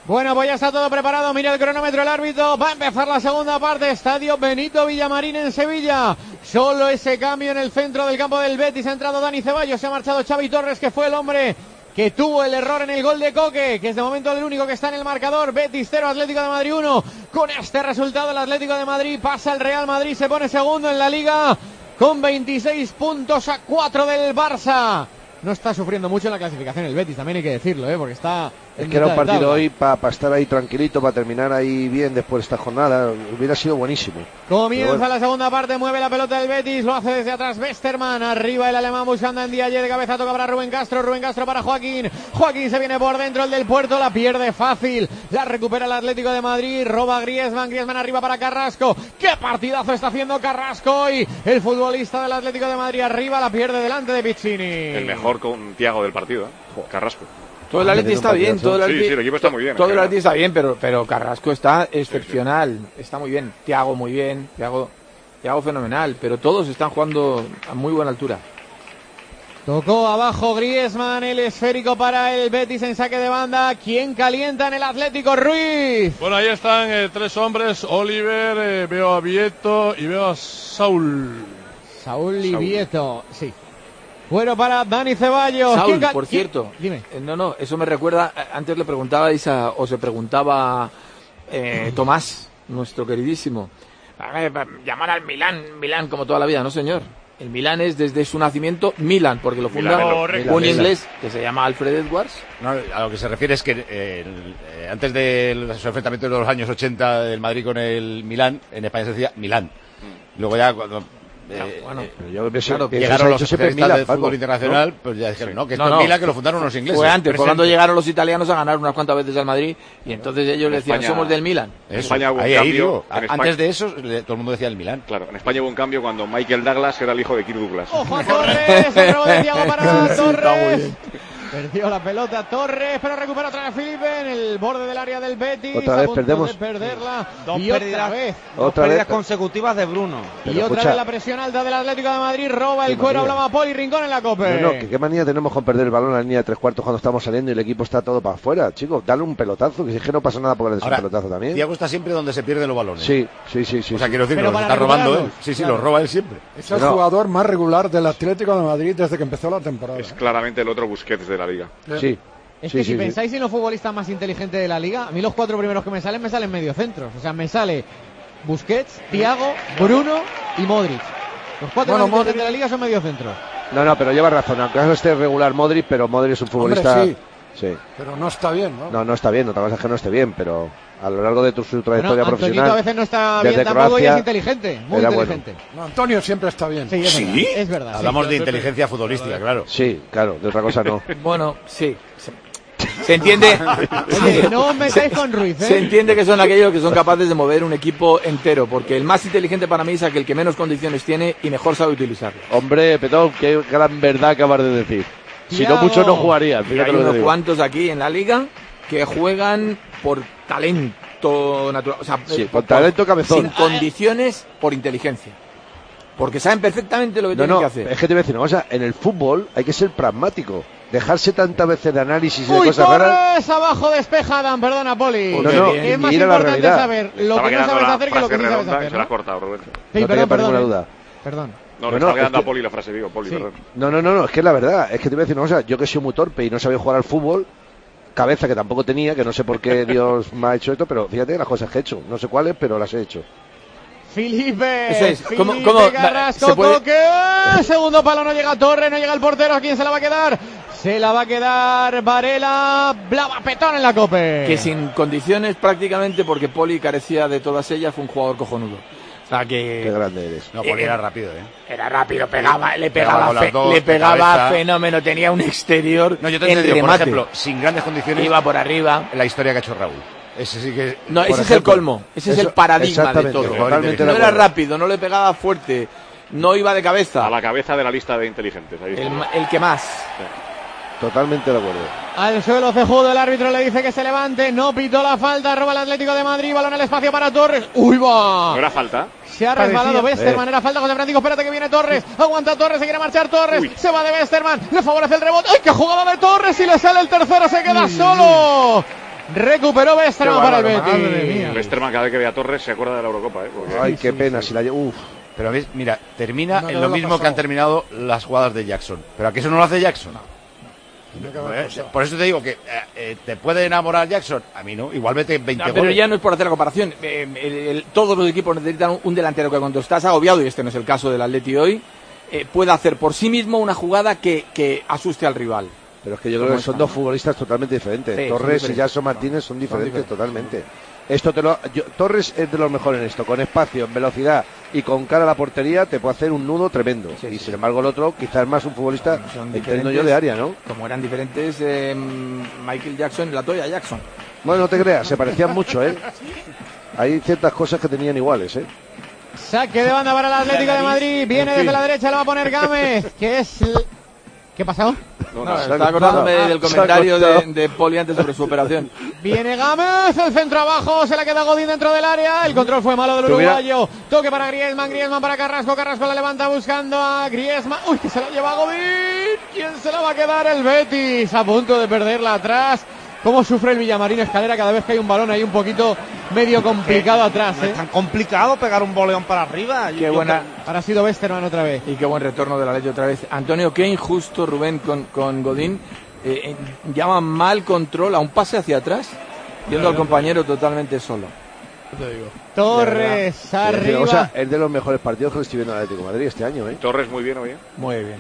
Bueno, pues ya está todo preparado. Mira el cronómetro, el árbitro. Va a empezar la segunda parte. Estadio Benito Villamarín en Sevilla. Solo ese cambio en el centro del campo del Betis. Ha entrado Dani Ceballos. Se ha marchado Xavi Torres, que fue el hombre que tuvo el error en el gol de Coque, que es de momento el único que está en el marcador. Betis 0, Atlético de Madrid 1. Con este resultado el Atlético de Madrid pasa al Real Madrid. Se pone segundo en la Liga con 26 puntos a 4 del Barça. No está sufriendo mucho en la clasificación el Betis, también hay que decirlo, porque está... Es que era un partido hoy para estar ahí tranquilito, para terminar ahí bien después de esta jornada. Hubiera sido buenísimo. Comienza la segunda parte, mueve la pelota el Betis, lo hace desde atrás Westermann, arriba el alemán buscando en Ndiaye, de cabeza toca para Rubén Castro para Joaquín se viene por dentro, el del Puerto la pierde fácil, la recupera el Atlético de Madrid, roba Griezmann arriba para Carrasco, qué partidazo está haciendo Carrasco hoy, el futbolista del Atlético de Madrid arriba, la pierde delante de Piccini. El mejor con Thiago del partido, Carrasco. Todo el Atleti está bien, todo el equipo está muy bien. Todo el Atleti está bien, pero Carrasco está excepcional, está muy bien. Thiago muy bien, Thiago fenomenal, pero todos están jugando a muy buena altura. Tocó abajo Griezmann, el esférico para el Betis en saque de banda. ¿Quién calienta en el Atlético? Ruiz. Bueno, ahí están tres hombres, Oliver, veo a Vieto y veo a Saúl y Vieto, sí. Bueno, para Dani Ceballos. Saúl, por cierto. Dime. No, eso me recuerda, antes le preguntabais se preguntaba Tomás, nuestro queridísimo. Llamar al Milán como toda la vida, no señor. El Milán es desde su nacimiento Milan, porque lo funda un inglés que se llama Alfred Edwards. No, a lo que se refiere es que antes de los enfrentamientos de los años 80 del Madrid con el Milán, en España se decía Milán. Luego ya cuando... yo claro, que llegaron los especialistas del fútbol internacional, pues ya dijeron, que esto es Milán, que lo fundaron los ingleses. Fue antes, fue cuando llegaron los italianos a ganar unas cuantas veces al Madrid, y entonces ellos le decían, somos del Milán. En España hubo un cambio. Antes de eso, todo el mundo decía el Milán. Claro, en España hubo un cambio cuando Michael Douglas era el hijo de Kirk Douglas. ¡Ojo a Torres! El robo de Thiago para Torres. Perdió la pelota Torres, pero recupera otra vez Felipe en el borde del área del Betis. Otra vez perdemos. Perderla. Dos pérdidas pérdidas consecutivas de Bruno. Pero otra vez la presión alta del Atlético de Madrid. Roba el cuero, hablaba Poli Rincón en la Copa. Que qué manía tenemos con perder el balón en la línea de 3/4 cuando estamos saliendo y el equipo está todo para afuera. Chicos, dale un pelotazo, que si es que no pasa nada por el pelotazo también. Thiago está siempre donde se pierden los balones. Sí. O sea, quiero decir, los está robando él. Sí, los roba él siempre. Es el jugador más regular del Atlético de Madrid desde que empezó la temporada. Es claramente el otro Busquets de la Liga. Sí. Es que si pensáis en los futbolistas más inteligentes de la Liga, a mí los 4 primeros que me salen mediocentros. O sea, me sale Busquets, Thiago, Bruno y Modric. Los 4 más inteligentes de la Liga son mediocentros. No, pero lleva razón. Aunque no esté regular Modric, pero Modric es un futbolista... Hombre, sí. Pero no está bien, ¿no? No está bien. Otra cosa es que no esté bien, pero a lo largo de su trayectoria profesional... a veces no está bien tampoco y es inteligente. Muy inteligente. Bueno. No, Antonio siempre está bien. Sí, es verdad. Hablamos de inteligencia futbolística, claro. Sí, claro. De otra cosa no. Bueno, sí. Se entiende. Oye, no os metáis con Ruiz, Se entiende que son aquellos que son capaces de mover un equipo entero, porque el más inteligente para mí es aquel que menos condiciones tiene y mejor sabe utilizarlo. Hombre, Petón, qué gran verdad acabas de decir. Si no, muchos no jugarían. Hay unos cuantos aquí en la Liga que juegan por talento natural, o sea, por talento cabezón. Sin condiciones, por inteligencia. Porque saben perfectamente lo que tienen que hacer. Es que te voy a decir una cosa, en el fútbol hay que ser pragmático. Dejarse tantas veces de análisis y de cosas raras. Abajo despeja Dan, perdona, Poli. Es más importante saber lo que no sabes hacer que lo que sí sabes hacer. Se la has cortado, Roberto. Sí, perdón. No, le está quedando a Poli la frase, Poli, perdón. No, es que es la verdad. Es que te voy a decir una cosa, yo que soy muy torpe y no sabía jugar al fútbol, cabeza que tampoco tenía, que no sé por qué Dios me ha hecho esto, pero fíjate las cosas que he hecho. No sé cuáles, pero las he hecho. Felipe Carrasco, toque, segundo palo, no llega Torres, no llega el portero, ¿a quién se la va a quedar? Se la va a quedar Varela, Petón en la Cope. Que sin condiciones prácticamente, porque Poli carecía de todas ellas, fue un jugador cojonudo. O sea que... Qué grande eres. No, Poli era rápido, Era rápido, le pegaba fenómeno, tenía un exterior. No, yo te digo, por ejemplo, sin grandes condiciones... Iba por arriba. La historia que ha hecho Raúl. Ese sí que... No, ese es el colmo, ese es el paradigma de todo. No era rápido, no le pegaba fuerte, no iba de cabeza. A la cabeza de la lista de inteligentes. Ahí el que más. Totalmente de acuerdo. Al suelo Cejudo, el árbitro le dice que se levante, no pitó la falta, roba el Atlético de Madrid, balón al espacio para Torres. ¡Uy, va! ¿No era falta? Se ha resbalado Westermann, era falta José Francisco, espérate que viene Torres, aguanta Torres, se quiere marchar Torres, se va de Westermann, le favorece el rebote, ¡ay, qué jugada de Torres! Y le sale el tercero, se queda solo. Recuperó Westerman para el Madre Betis. mía. Westerman cada vez que ve a Torres se acuerda de la Eurocopa, porque... Ay, qué pena. Si la uf. Pero ves, mira, termina No, en no lo lo ha mismo que pasado. han terminado las jugadas de Jackson. ¿Pero a qué eso no lo hace Jackson? Por eso te digo que te puede enamorar Jackson. A mí no. Igual vete 20 No, pero goles. ya no es por hacer la comparación. Todos los equipos necesitan un delantero que cuando estás agobiado, y este no es el caso del Atleti hoy, pueda hacer por sí mismo una jugada que asuste al rival. Pero es que yo creo que son dos futbolistas totalmente diferentes. Sí, Torres son y Jackson Martínez son diferentes totalmente. Torres es de los mejores en esto, con espacio, en velocidad y con cara a la portería te puede hacer un nudo tremendo. Sí, y sí. sin embargo el otro quizás es más un futbolista, Son entiendo yo, de área, ¿no? Como eran diferentes Michael Jackson y la Toya Jackson. Bueno, no te creas, se parecían mucho, ¿eh? Hay ciertas cosas que tenían iguales, ¿eh? Saque de banda para el Atlético de Madrid. Viene desde la derecha, lo va a poner Gámez, que es... ¿Qué ha pasado? No, estaba acordándome del comentario de Poli antes sobre su operación. Viene Gámez, el centro abajo, se la queda Godín dentro del área. El control fue malo del uruguayo. Toque para Griezmann para Carrasco. Carrasco la levanta buscando a Griezmann. Uy, que se la lleva Godín. ¿Quién se la va a quedar? El Betis, a punto de perderla atrás. Cómo sufre el Villamarín Escalera cada vez que hay un balón ahí un poquito medio complicado atrás, No es tan complicado pegar un boleón para arriba. Qué buena. Ahora ha sido Westerman otra vez. Y qué buen retorno de la Leche otra vez. Antonio, qué injusto Rubén con Godín. Llama mal control a un pase hacia atrás, viendo al compañero totalmente solo. Te digo. Torres arriba. O sea, es de los mejores partidos que le estoy viendo al Atlético de Madrid este año, ¿eh? Torres muy bien, oye. Muy bien.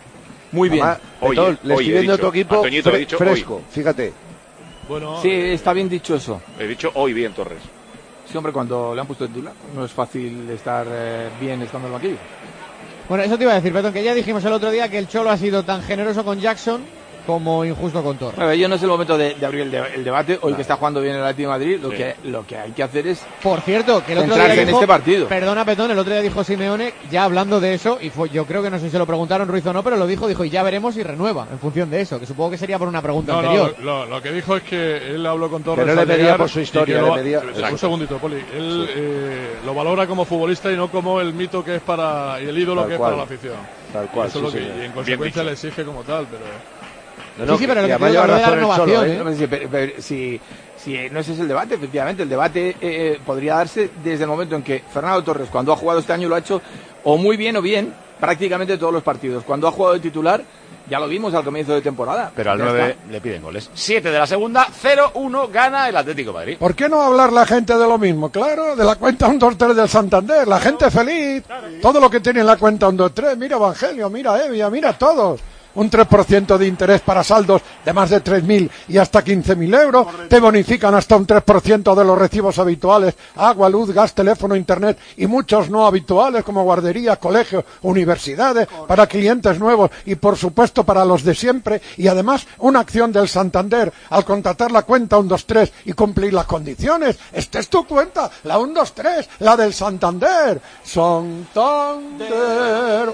Muy bien. Además, Oye, Petón, le estoy he viendo a dicho, tu equipo Antoñito, he dicho fresco, fíjate. Bueno, Sí, está bien dicho eso. He dicho hoy bien Torres. Sí, hombre, cuando le han puesto titular, no es fácil estar bien estando en el banquillo. Bueno, eso te iba a decir, Petón, que ya dijimos el otro día que el Cholo ha sido tan generoso con Jackson como injusto con Torres. Bueno, yo no es el momento de abrir el debate. Hoy que está jugando bien el Atlético de Madrid, lo que hay que hacer es Por cierto, que el otro centrarse día en dijo, este partido. Perdona, Petón, el otro día dijo Simeone, ya hablando de eso, y yo creo que no sé si se lo preguntaron Ruiz o no, pero lo dijo, y ya veremos y renueva en función de eso, que supongo que sería por una pregunta anterior. Lo que dijo es que él habló con Torres. Que no le al medía llegar por su historia, y que le medía- Un segundito, Poli. Él lo valora como futbolista y no como el mito que es para y el ídolo Tal que cual. es para la afición. Tal cual, Eso es lo sí, que, señor. y en consecuencia le exige como tal, pero... Sí, pero lo que además creo que lleva habla de la razón el Cholo, renovación, ¿eh? No, pero si no ese es el debate, efectivamente, el debate podría darse desde el momento en que Fernando Torres, cuando ha jugado este año, lo ha hecho o muy bien o bien, prácticamente todos los partidos. Cuando ha jugado de titular, ya lo vimos al comienzo de temporada. Pero al Ya 9 está. le piden goles. 7 de la segunda, 0-1 gana el Atlético de Madrid. ¿Por qué no hablar la gente de lo mismo? Claro, de la cuenta 1-2-3 del Santander. La gente feliz. Todo lo que tiene en la cuenta 1-2-3. Mira Evangelio, mira Evia, mira todos. Un 3% de interés para saldos de más de 3.000 y hasta 15.000 euros. Te bonifican hasta un 3% de los recibos habituales. Agua, luz, gas, teléfono, internet y muchos no habituales como guarderías, colegios, universidades, para clientes nuevos y por supuesto para los de siempre. Y además una acción del Santander al contratar la cuenta 123 y cumplir las condiciones. Esta es tu cuenta, la 123, la del Santander. Santander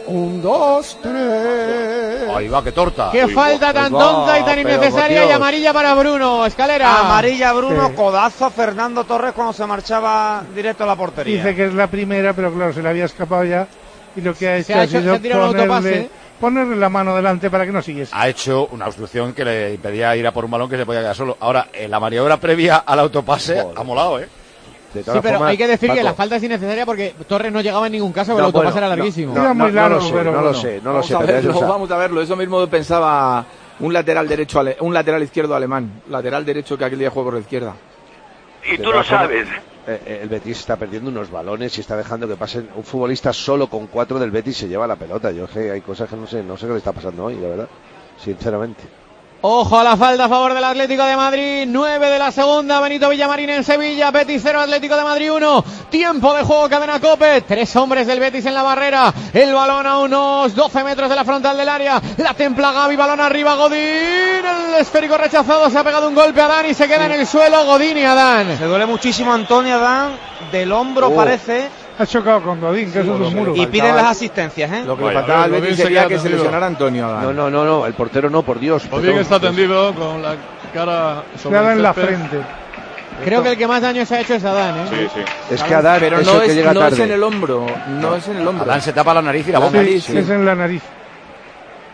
123. Ahí va, qué torta. Qué falta tan tonta y tan pero, innecesaria, Dios. y amarilla para Bruno. Escalera. Amarilla Bruno, Sí. codazo a Fernando Torres cuando se marchaba directo a la portería. Dice que es la primera, pero claro, se le había escapado ya. Y lo que ha hecho, ha ha hecho- sido se ha tirado el autopase. ponerle la mano delante para que no siguiese. Ha hecho una obstrucción que le impedía ir a por un balón que se podía quedar solo. Ahora, en la maniobra previa al autopase ha molado, ¿eh? De Sí, todas pero formas, hay que decir que Paco, la falta es innecesaria porque Torres no llegaba en ningún caso, pero No, el autopase bueno, era larguísimo. Era muy largo, lo sé, pero no lo bueno. sé, no lo Vamos sé. a pero verlo, o sea, vamos a verlo. Eso mismo pensaba un lateral derecho, un lateral izquierdo alemán. Lateral derecho que aquel día jugó por la izquierda. de todas formas, el Betis está perdiendo unos balones y está dejando que pasen. Un futbolista solo con 4 del Betis se lleva la pelota. Yo sé, hay cosas que no sé qué le está pasando hoy, la verdad. Sinceramente. Ojo a la falta a favor del Atlético de Madrid. 9 de la segunda. Benito Villamarín en Sevilla. Betis 0, Atlético de Madrid 1. Tiempo de juego, cadena COPE. 3 hombres del Betis en la barrera. El balón a unos 12 metros de la frontal del área. La templa Gavi, balón arriba. Godín. El esférico rechazado. Se ha pegado un golpe a Adán y se queda en el suelo. Godín y Adán. Se duele muchísimo Antonio Adán, del hombro parece, Ha chocado con Godín, que eso es un muro. y piden las asistencias, ¿eh? Lo que le Vaya, faltaba al Godín Betis se sería queda que se tendido. lesionara Antonio Adán. No, el portero no, por Dios. Odín perdón. está tendido con la cara Le sobre ha dado el en la césped. frente. Creo que el que más daño se ha hecho es Adán, ¿eh? Sí, sí. Es que Adán pero es no el que llega no tarde. es en el hombro, no es en el hombro. Adán se tapa la nariz y la La boca. nariz, Sí, sí. es en la nariz.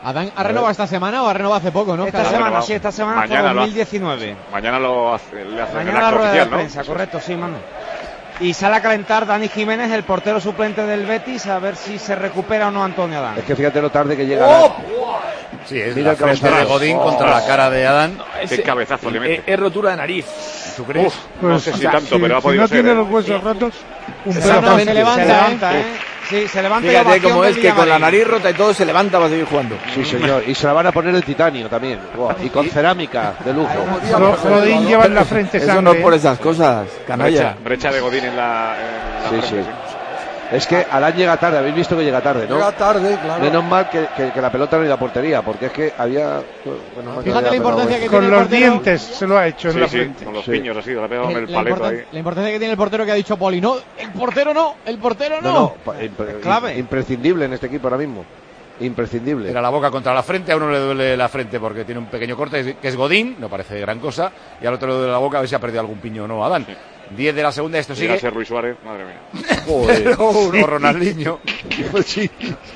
Adán ha renovado esta semana o ha renovado hace poco, ¿no? Esta semana, sí, esta semana hasta 2019. Mañana lo hace, le hace mañana la rueda de prensa, ¿no? Correcto, sí, mano. Y sale a calentar Dani Jiménez, el portero suplente del Betis, a ver si se recupera o no Antonio Adán. Es que fíjate lo tarde que llega. Sí, es la frente de Godín contra la cara de Adán. Qué cabezazo le mete. Es rotura de nariz. ¿Tú crees? No sé si tanto, pero ha podido ser. Si no tiene los huesos rotos, se levanta, ¿eh? Sí, se levanta. Fíjate cómo es que con la nariz rota y todo se levanta para seguir jugando. Sí, señor. Y se la van a poner el titanio también. Y con cerámica de lujo. Godín lleva en la frente sangre. Eso no es por esas cosas, canalla. Brecha de Godín en la frente, sí. Es que Adán llega tarde, habéis visto que llega tarde, ¿no? Llega tarde, claro. Menos mal que la pelota no iba a portería, porque es que había... Fíjate la importancia que tiene con el los portero. Dientes se lo ha hecho en la frente. Con los piños así, le ha pegado el paleto ahí. La importancia que tiene el portero que ha dicho Poli. No, el portero no. Clave. Imprescindible en este equipo ahora mismo. Imprescindible. Era la boca contra la frente, a uno le duele la frente porque tiene un pequeño corte, que es Godín, no parece gran cosa, y al otro le duele la boca a ver si ha perdido algún piño o no Adán. 10 de la segunda, esto sigue. Llega a ser Ruiz Suárez, madre mía. Joder. O Ronaldinho. Sí.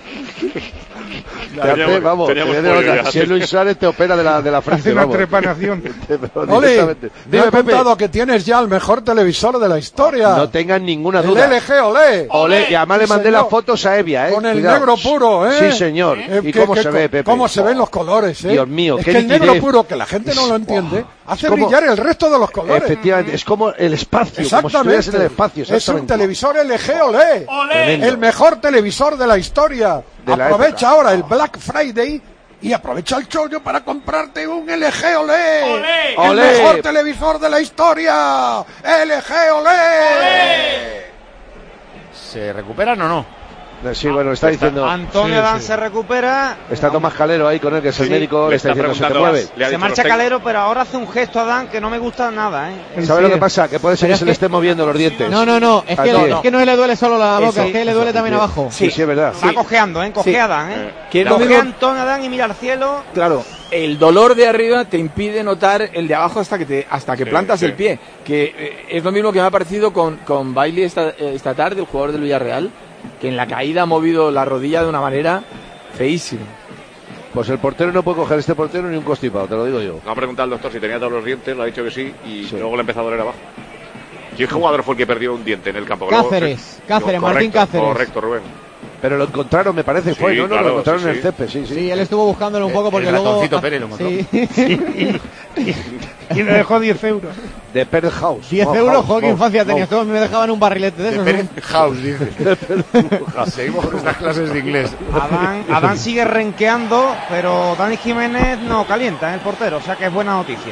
Si es Luis Suárez te opera de la frente. Hace una trepanación. Oli, me he contado que tienes ya el mejor televisor de la historia. No tengan ninguna duda. El LG Olé. Olé. Y además le mandé las fotos a Evia, Con el negro puro, Sí, señor. ¿Y cómo se ve, Pepe? Cómo se ven los colores, Dios mío, es qué que el nitidez. negro puro, que la gente no lo entiende, hace brillar el resto de los colores. Efectivamente, es como el espacio. Exactamente. Como si en el espacio, es un televisor LG Olé. Tremendo. El mejor televisor de la historia. Aprovecha ahora el Black Friday y aprovecha el chollo para comprarte un LG Olé. El mejor televisor de la historia. LG Olé. ¿Se recuperan o no? Sí, bueno, está diciendo. Antonio Adán se recupera. Está Tomás Calero ahí con él, que es el médico, le está diciendo se te mueve. Se marcha Calero, pero ahora hace un gesto Adán que no me gusta nada, ¿eh? ¿Sabes lo que pasa? Que puede ser que se le estén moviendo los dientes. No. Es que no le duele solo la boca, es que le duele también abajo. Sí, es verdad. Va cojeando, Coge Adán, Coge Antonio Adán y mira al cielo. Claro. El dolor de arriba te impide notar el de abajo hasta que plantas el pie. Que es lo mismo que me ha parecido con Bailey esta tarde, el jugador del Villarreal, que en la caída ha movido la rodilla de una manera feísima. Pues el portero no puede coger este portero ni un constipado, te lo digo yo. Me ha preguntado al doctor si tenía todos los dientes, le ha dicho que sí, y luego le empezó a doler abajo. ¿Qué jugador fue el que perdió un diente en el campo? Cáceres, Martín Cáceres. Correcto, Rubén. Pero lo encontraron, me parece, Sí, claro, lo encontraron en el sí. césped, sí. Sí, él estuvo buscándolo un poco porque el luego... ratoncito Pérez lo encontró. Sí. Y le dejó 10 euros. De Pearl House. 10 euros, joder, qué infancia tenías. Todos me dejaban un barrilete de esos. House, dice. Seguimos con estas clases de inglés. Adán sigue renqueando, pero Dani Jiménez no calienta, el portero, o sea que es buena noticia.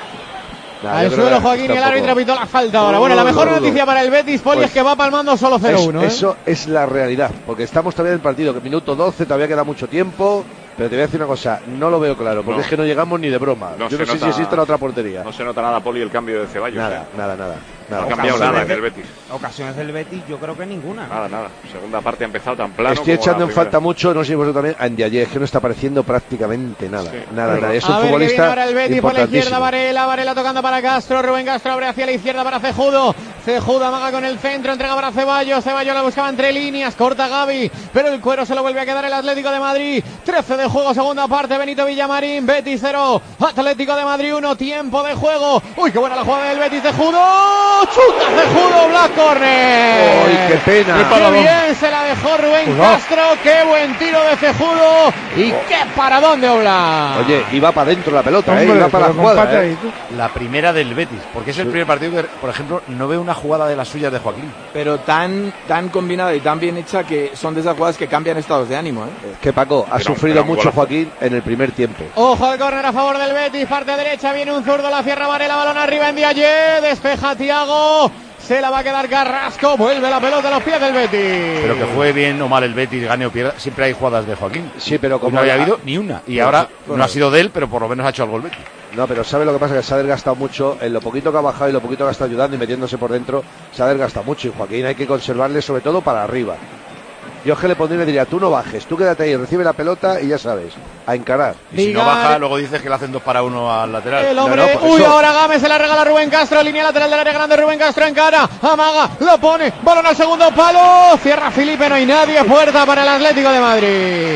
Al suelo Joaquín y el árbitro pitó la falta ahora. Bueno, la mejor noticia para el Betis, Poli, es que va palmando solo 0-1. Eso es la realidad, porque estamos todavía en el partido, que minuto 12, todavía queda mucho tiempo, pero te voy a decir una cosa, no lo veo claro, porque es que no llegamos ni de broma. Yo no sé si existe la otra portería. No se nota nada, Poli, el cambio de Ceballos. Nada. No ha cambiado nada en el Betis. Ocasiones del Betis, yo creo que ninguna. Nada. Segunda parte ha empezado tan plano. Estoy echando en falta mucho, no sé si vosotros también, a Ndiaye, es que no está apareciendo prácticamente nada. Nada. Es un futbolista ahora el Betis por la izquierda, Varela tocando para Castro, Rubén Castro abre hacia la izquierda para Cejudo amaga con el centro, entrega para Ceballos la buscaba entre líneas, corta Gavi, pero el cuero se lo vuelve a quedar el Atlético de Madrid. 13 de juego, segunda parte, Benito Villamarín, Betis 0, Atlético de Madrid 1, tiempo de juego. Uy, qué buena la jugada del Betis, Cejudo, chuta Cejudo, Black Corner. Uy, qué pena. Qué bien se la dejó Rubén Castro, qué buen tiro de Cejudo y qué paradón de Oblak. Oye, iba para adentro la pelota, iba para la jugada. La primera del Betis, porque es el primer partido que, por ejemplo, no veo una jugada de las suyas de Joaquín. Pero tan combinada y tan bien hecha que son de esas jugadas que cambian estados de ánimo, Que Paco, ha sufrido mucho Joaquín en el primer tiempo. Ojo al córner a favor del Betis, parte derecha, viene un zurdo, la cierra Varela, balón arriba en Ndiaye, despeja Thiago, se la va a quedar Carrasco, vuelve la pelota a los pies del Betis. Pero que juegue bien o mal el Betis, gane o pierda, siempre hay jugadas de Joaquín. Sí, pero como no había habido ni una. Y ahora no ha sido de él, pero por lo menos ha hecho algo el Betis. No, pero ¿sabe lo que pasa? Que se ha desgastado mucho en lo poquito que ha bajado y lo poquito que está ayudando y metiéndose por dentro, se ha desgastado mucho. Y Joaquín hay que conservarle sobre todo para arriba. Yo es que le pondría y le diría, tú no bajes, tú quédate ahí, recibe la pelota y ya sabes, a encarar. Y si no baja, luego dices que le hacen 2 para 1 al lateral. El hombre, ahora Gámez se la regala a Rubén Castro, línea lateral del área grande, Rubén Castro en cara, amaga, lo pone, balón al segundo palo, cierra Felipe, no hay nadie, puerta para el Atlético de Madrid.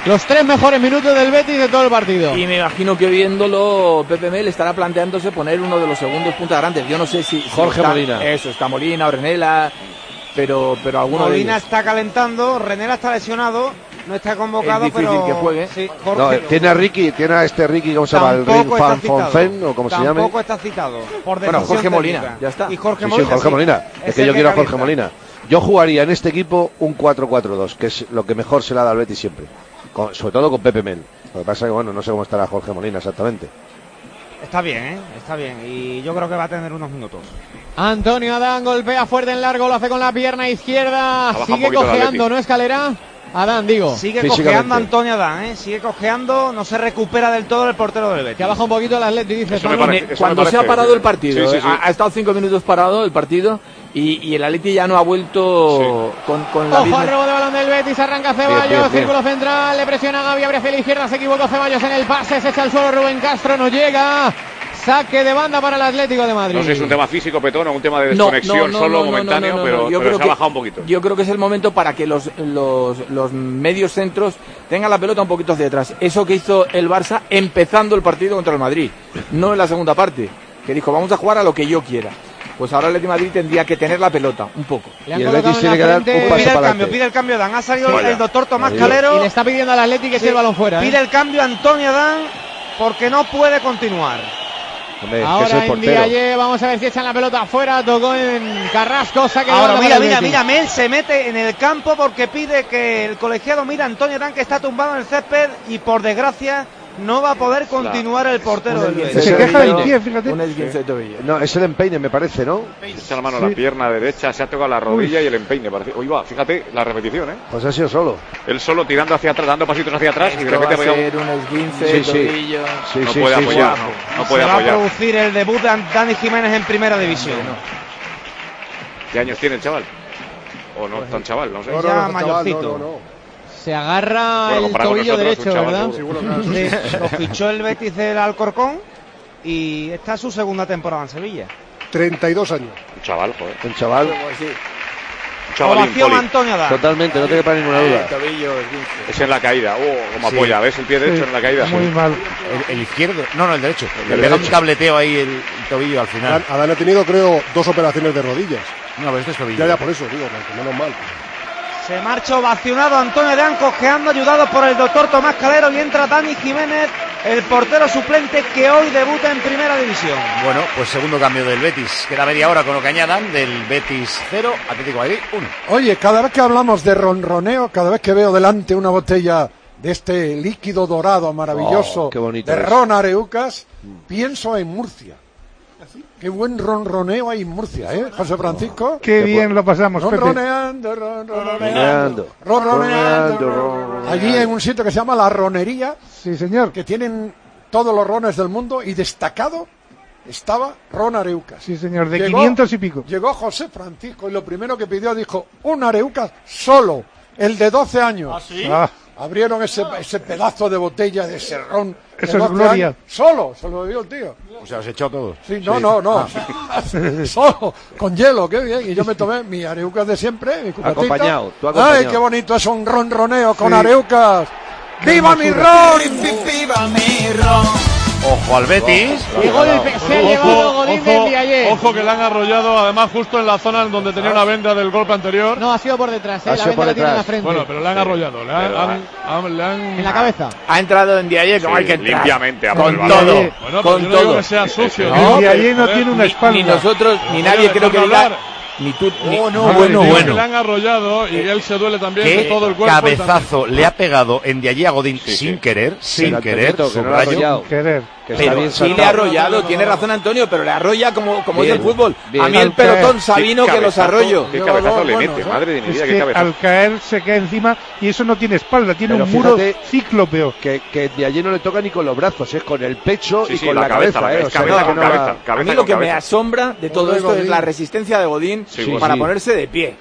los 3 mejores minutos del Betis de todo el partido. Y me imagino que viéndolo, Pepe Mel estará planteándose poner uno de los segundos puntas grandes. Yo no sé si Jorge está, Molina. Eso, está Molina o Renela, pero alguno Molina de ellos. está calentando, Renela está lesionado, no está convocado, Es difícil pero que juegue. Sí, No, Jorge, tiene a Ricky, ¿cómo se llama? El Ring tampoco está Fan citado. Fonfen, o como se llame. Tampoco está citado. Por Bueno, decisión Jorge Molina, técnica. ya está. Y Jorge Sí, Molina. Jorge Molina. Es Es que el yo quiero a Jorge calienta. Molina. Yo jugaría en este equipo un 4-4-2, que es lo que mejor se le ha dado al Betis siempre. Sobre todo con Pepe Mel. Lo que pasa es que, bueno, no sé cómo estará Jorge Molina exactamente. Está bien, está bien. Y yo creo que va a tener unos minutos. Antonio Adán golpea fuerte en largo, lo hace con la pierna izquierda. Baja un Sigue poquito el cojeando, Atleti. ¿no, Escalera? Adán, digo. Sigue Físicamente. cojeando Antonio Adán, sigue cojeando, no se recupera del todo el portero del Betis. Que baja un poquito el Atleti, dice Eso me Manu. parece- Cuando se ha parado el partido, Sí, sí, sí. Ha estado 5 minutos parado el partido y el Atleti ya no ha vuelto con la Ojo misma... al robo de balón del Betis, arranca Ceballos, Bien, bien, bien. círculo central, le presiona Gavi, abre hacia la izquierda, se equivocó Ceballos en el pase, se echa al suelo Rubén Castro, no llega. Saque de banda para el Atlético de Madrid. No sé si es un tema físico, Petón, o un tema de desconexión solo momentáneo, pero se ha bajado un poquito. Yo creo que es el momento para que los medios centros tengan la pelota un poquito hacia atrás. Eso que hizo el Barça empezando el partido contra el Madrid, no en la segunda parte, que dijo vamos a jugar a lo que yo quiera. Pues ahora el Atlético de Madrid tendría que tener la pelota un poco. Le han Y el colocado Betis en tiene la que dar frente un paso Pide el para cambio, adelante. pide el cambio Adán. Ha salido Vaya. el doctor Tomás Adiós. y Calero. le está pidiendo al Atlético que eche el balón fuera. Pide el cambio a Antonio Adán porque no puede continuar. Hombre, que es Ahora el en portero. Diaye, vamos a ver si echan la pelota afuera, tocó en Carrasco, saque de Ahora banda mira, para el Betis. Mel se mete en el campo porque pide que el colegiado mira a Antonio Adán que está tumbado en el césped y por desgracia no va a poder continuar el portero del Betis. Se queja del pie, fíjate. Un esguince de tobillo. No, es el empeine, me parece, ¿no? Echa la mano a la pierna derecha, se ha tocado la rodilla y el empeine. Parece. Uy, va, fíjate la repetición, ¿eh? Pues ha sido solo. Él solo tirando hacia atrás, dando pasitos hacia atrás y de Esto va repente a ha pegado. ser un esguince Sí, de sí. tobillo. Sí, No sí, puede sí, apoyar, sí. no puede Se va a apoyar. producir el debut de Dani Jiménez en primera división. ¿Qué años tiene el chaval? O no tan chaval, no sé. No, ya mayorcito. Se agarra Bueno, el comparado con tobillo nosotros, derecho, un chaval, ¿verdad? seguro. Sí, lo fichó el Betis del Alcorcón y esta es su segunda temporada en Sevilla. 32 años. Un chaval, joder. El chaval, Un chavalín, Ovación Poli. Antonio Adán. totalmente, no te quepa ninguna duda. Tobillo, esguince. Es en la caída. Como Sí. apoya. ¿Ves el pie derecho en la caída? Muy mal. El izquierdo, no, el derecho. Le El pega un derecho. cableteo ahí el tobillo al final. Adán ha tenido, creo, 2 operaciones de rodillas. No, pero este es tobillo. Ya, por eso, digo, porque menos mal. Se marcha ovacionado Antonio Adán, cojeando, ayudado por el doctor Tomás Calero, y entra Dani Jiménez, el portero suplente que hoy debuta en primera división. Bueno, pues segundo cambio del Betis. Queda media hora con lo que añadan. Del Betis 0, Atlético de Madrid 1. Oye, cada vez que hablamos de ronroneo, cada vez que veo delante una botella de este líquido dorado maravilloso qué bonito de es. ron Areucas, pienso en Murcia. Qué buen ronroneo hay en Murcia, ¿eh, José Francisco? Qué bien lo pasamos, Pepe. Ronroneando, Ronroneando. ronroneando. Allí en un sitio que se llama La Ronería, Sí, señor. que tienen todos los rones del mundo, y destacado estaba ron Areucas. Sí, señor, de Llegó- 500 y pico. Llegó José Francisco y lo primero que pidió, dijo, un Areucas solo, el de 12 años. Ah, Abrieron ese pedazo de botella de ese ron. de Eso es 12 gloria. años. Solo, se lo bebió el tío. O sea, os echó todos. Sí, no. Solo, con hielo, qué bien. Y yo me tomé mi Areucas de siempre, mi cubetita. Acompañado, tú acompañado. Ay, qué bonito es un ronroneo con Sí. Areucas. ¡Viva mi ron! Ojo al Betis. Y golpe, se ha llevado Godín del Diaye. Ojo que le han arrollado, además justo en la zona en donde tenía una venda del golpe anterior. No, ha sido por detrás, Ha la sido venda por la tiene en la detrás. frente. Bueno, pero le han arrollado, le han En la cabeza. Ha entrado en Diaye como Sí, hay que entrar. limpiamente, a por con el balón. todo. Bueno, pero con yo no digo todo. que sea sucio. No, y allí pero, no joder, tiene una espalda. Ni nosotros, ni nadie creo que dejarme diga. hablar. Ni tú, ni... Digo que le han arrollado y él se duele también de Qué todo el cuerpo. y cabezazo le ha pegado en de allí a Godín sin querer, sin Pero querer, Antonito, que no lo ha subrayo. arrollado, querer. que está Pero bien sí le ha saltado. arrollado, tiene razón Antonio, pero le arrolla como es Bien, el fútbol. bien. A mí el Al caer. pelotón Sabino que los arroyo. Qué cabezazo le Bueno, mete, madre de mi Es vida, qué que cabezazo. al caer se cae encima y eso no tiene espalda, tiene Pero un muro fíjate cíclope. Que de allí no le toca ni con los brazos, es con el pecho Sí, y sí, con la cabeza, es o sea, cabeza que con no cabeza. va- A mí Cabeza lo con que me cabeza. asombra de todo Hombre, esto es Godín. la resistencia de Godín Sí, para sí. ponerse de pie.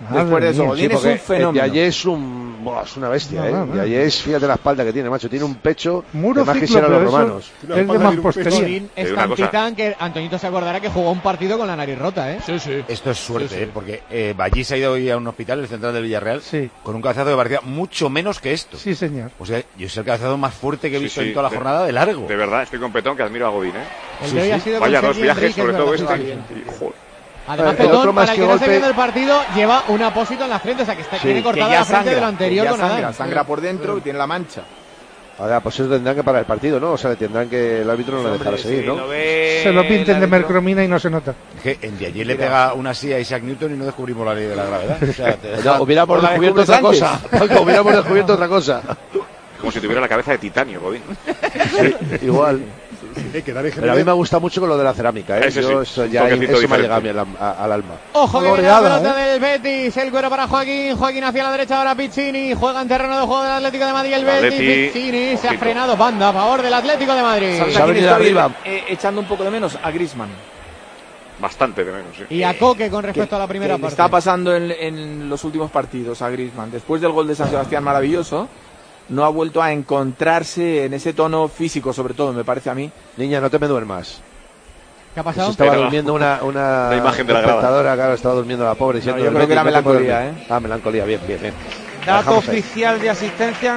Después de eso, Godín es un fenómeno. Diaye es una bestia, Diaye fíjate la espalda que tiene, macho. Tiene un pecho Muro que más ciclo, quisieran los romanos. Es de mampostería. Godín es tan titán que Antoñito se acordará que jugó un partido con la nariz rota, Sí, sí. Esto es suerte, porque Ballí se ha ido hoy a un hospital, el central del Villarreal, Sí. con un cabezazo que parecía mucho menos que esto. Sí, señor. O sea, yo es el cabezazo más fuerte que he visto en toda la jornada de largo. De verdad, estoy con Petón, que admiro a Godín, El de hoy ha sido Vaya con dos Sergi viajes, Enríquez, sobre todo ¿verdad? este. Joder. Además, El otro Petón, más para el que que no se golpe- viendo el partido, lleva un apósito en la frente, o sea que tiene cortada la frente de lo anterior con Adán. Sangra por dentro y tiene la mancha. Ahora, pues eso tendrán que parar el partido, ¿no? O sea, le tendrán que el árbitro no le dejará seguir, ¿no? Se lo pinten de mercromina y no se nota. Que en Diaye le pega una silla a Isaac Newton y no descubrimos la ley de la gravedad. O sea, No, hubiéramos descubierto otra cosa. Hubiéramos descubierto otra cosa. Como si tuviera la cabeza de titanio, Godín. Sí, igual. Pero a mí me gusta mucho con lo de la cerámica, ¿eh? Ese Yo, sí, eso un ya toquecito eso me ha diferente. llegado a mí al alma. Ojo que viene la Goleada, pelota del Betis, el cuero para Joaquín hacia la derecha ahora Piccini, juega en terreno de juego del Atlético de Madrid el Betis, Atleti, Piccini se ha ojito. frenado, banda a favor del Atlético de Madrid. ¿Sabes Se a ha quién venido estoy arriba. echando un poco de menos? A Griezmann. Bastante de menos, sí. Y a Coque con respecto a la primera que le parte. está pasando en los últimos partidos a Griezmann. Después del gol de San Sebastián maravilloso, no ha vuelto a encontrarse en ese tono físico, sobre todo, me parece a mí. Niña, no te me duermas. ¿Qué ha Se pasado? estaba Pero durmiendo una la imagen de la grada. espectadora, claro, estaba durmiendo la pobre. Diciendo yo del creo que era Betis, no te puedes melancolía, dormir. Ah, melancolía, bien. Dato Dejamos ahí. oficial de asistencia,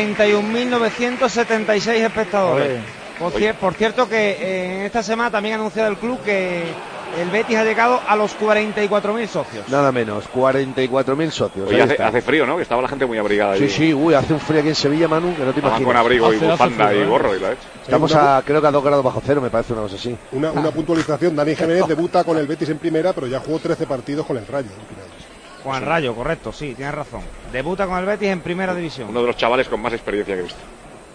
41.976 espectadores. Por cierto que en esta semana también ha anunciado el club que el Betis ha llegado a los 44.000 socios. Nada menos, 44.000 socios. Oye, ahí está. hace frío, ¿no? Que estaba la gente muy abrigada allí. Sí, hace un frío aquí en Sevilla, Manu, que no te Estaban imaginas. con abrigo y Hace bufanda frío, y ¿eh? gorro y la hecho. Estamos creo que a 2 grados bajo cero, me parece una cosa así. Una puntualización, Dani Jiménez debuta con el Betis en primera, pero ya jugó 13 partidos con el Rayo. Con el Rayo, correcto, sí, tienes razón. Debuta con el Betis en primera división. Uno de los chavales con más experiencia que he visto.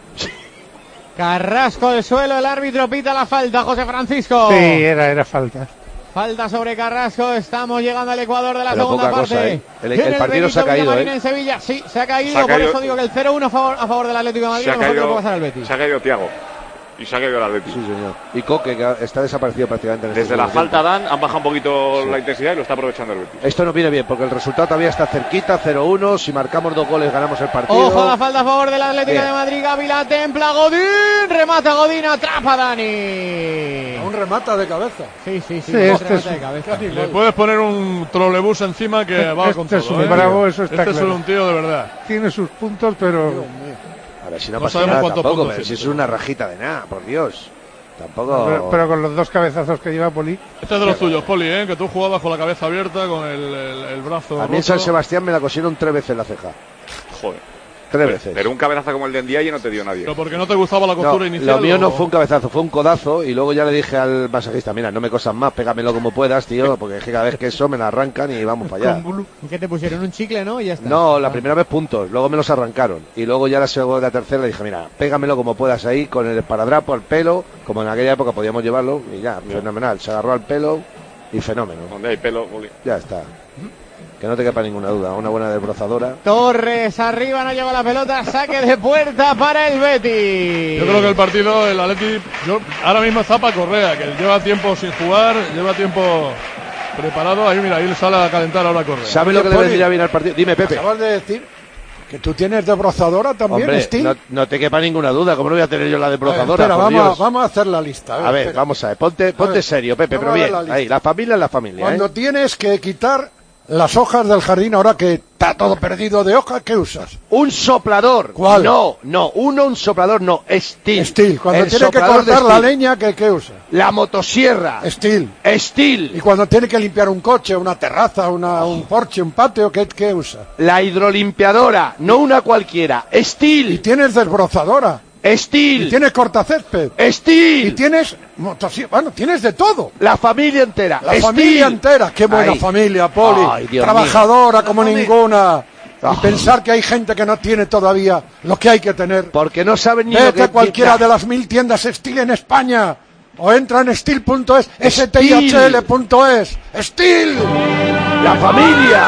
Carrasco el suelo, el árbitro pita la falta, José Francisco. Sí, era falta. Falta sobre Carrasco, estamos llegando al Ecuador de la Pero segunda poca parte. cosa, ¿eh? El Tiene partido se ha Benito caído, Villamarín ¿eh? en Sevilla, sí, se ha caído, Se ha por caído. eso digo que el 0-1 a favor del Atlético de Madrid, Se ha lo mejor que le puede caído, pasar al Betis. se ha caído Thiago. Y se ha caído el Atlético. Sí, señor. Y Coque, que está desaparecido prácticamente. En este Desde la segundo falta tiempo. Dan han bajado un poquito la intensidad y lo está aprovechando el Betis. Esto no viene bien, porque el resultado todavía está cerquita, 0-1. Si marcamos 2 goles, ganamos el partido. Ojo a la falta a favor del Atlético Bien. de Madrid, Gávila templa Godín, remata Godín, atrapa Dani. Un remata de cabeza. Sí, Sí, remata este de cabeza. Le puedes poner un trolebús encima que va con Este es todo. un bravo, eso está Este es claro. un tío de verdad. Tiene sus puntos, pero A ver si no No pasa sabemos nada cuántos tampoco, puntos pero si tiene. es una rajita de nada, por Dios. Tampoco. pero con los 2 cabezazos que lleva Poli. Este es de los tuyos, Poli, que tú jugabas con la cabeza abierta, con el brazo A mí en roto. San Sebastián me la cosieron 3 veces la ceja. Joder. 3 veces. Pero un cabezazo como el de Ndiaye no te dio nadie. Pero porque no te gustaba la costura No, inicial. lo mío o- no fue un cabezazo, fue un codazo. Y luego ya le dije al masajista: mira, no me cosas más, pégamelo como puedas, tío, porque es que cada vez que eso me la arrancan y vamos para allá. ¿Y qué te pusieron? ¿Un chicle, no? Y ya está. No, la primera vez puntos, luego me los arrancaron. Y luego ya la segunda, la tercera le dije: mira, pégamelo como puedas ahí, con el esparadrapo al pelo, como en aquella época podíamos llevarlo, y ya, fenomenal. Se agarró al pelo y fenómeno. Donde hay pelo, Poli. Ya está. Que no te quepa ninguna duda, una buena desbrozadora. Torres arriba, no lleva la pelota, saque de puerta para el Betis. Yo creo que el partido, el Atleti, ahora mismo está para Correa, que lleva tiempo sin jugar, lleva tiempo preparado. Ahí, mira, ahí le sale a calentar ahora Correa. ¿Sabes lo que le Poli, vendría bien al partido? Dime, Pepe. Acabas de decir que tú tienes desbrozadora también, Hombre, Steel. no te quepa ninguna duda, ¿cómo no voy a tener yo la desbrozadora? Espera, por Dios? vamos a hacer la lista. A ver, espera. vamos a ver, ponte ver, serio, Pepe, pero vamos a ver bien. la lista. Ahí, la familia es la familia, Cuando ¿eh? tienes que quitar las hojas del jardín, ahora que está todo perdido de hojas, ¿qué usas? Un soplador. ¿Cuál? No, un soplador, no, Steel. Steel. Cuando El tiene que soplador de cortar la Steel. leña, ¿qué usa? La motosierra. Steel. Steel. Y cuando tiene que limpiar un coche, una terraza, un porche, un patio, ¿qué usa? La hidrolimpiadora, no una cualquiera. Y Steel. tienes desbrozadora. Y Steel. tienes cortacésped. Y Steel. tienes motosierra. Bueno, tienes de todo. La familia entera. La Steel. familia entera. Qué buena Ahí. familia, Poli. Ay, Dios Trabajadora como ninguna. Ah. Y pensar que hay gente que no tiene todavía lo que hay que tener. Porque no saben ni lo Vete que a cualquiera de las 1000 tiendas Steel en España. O entra en steel.es, stihl.es. Steel. La familia.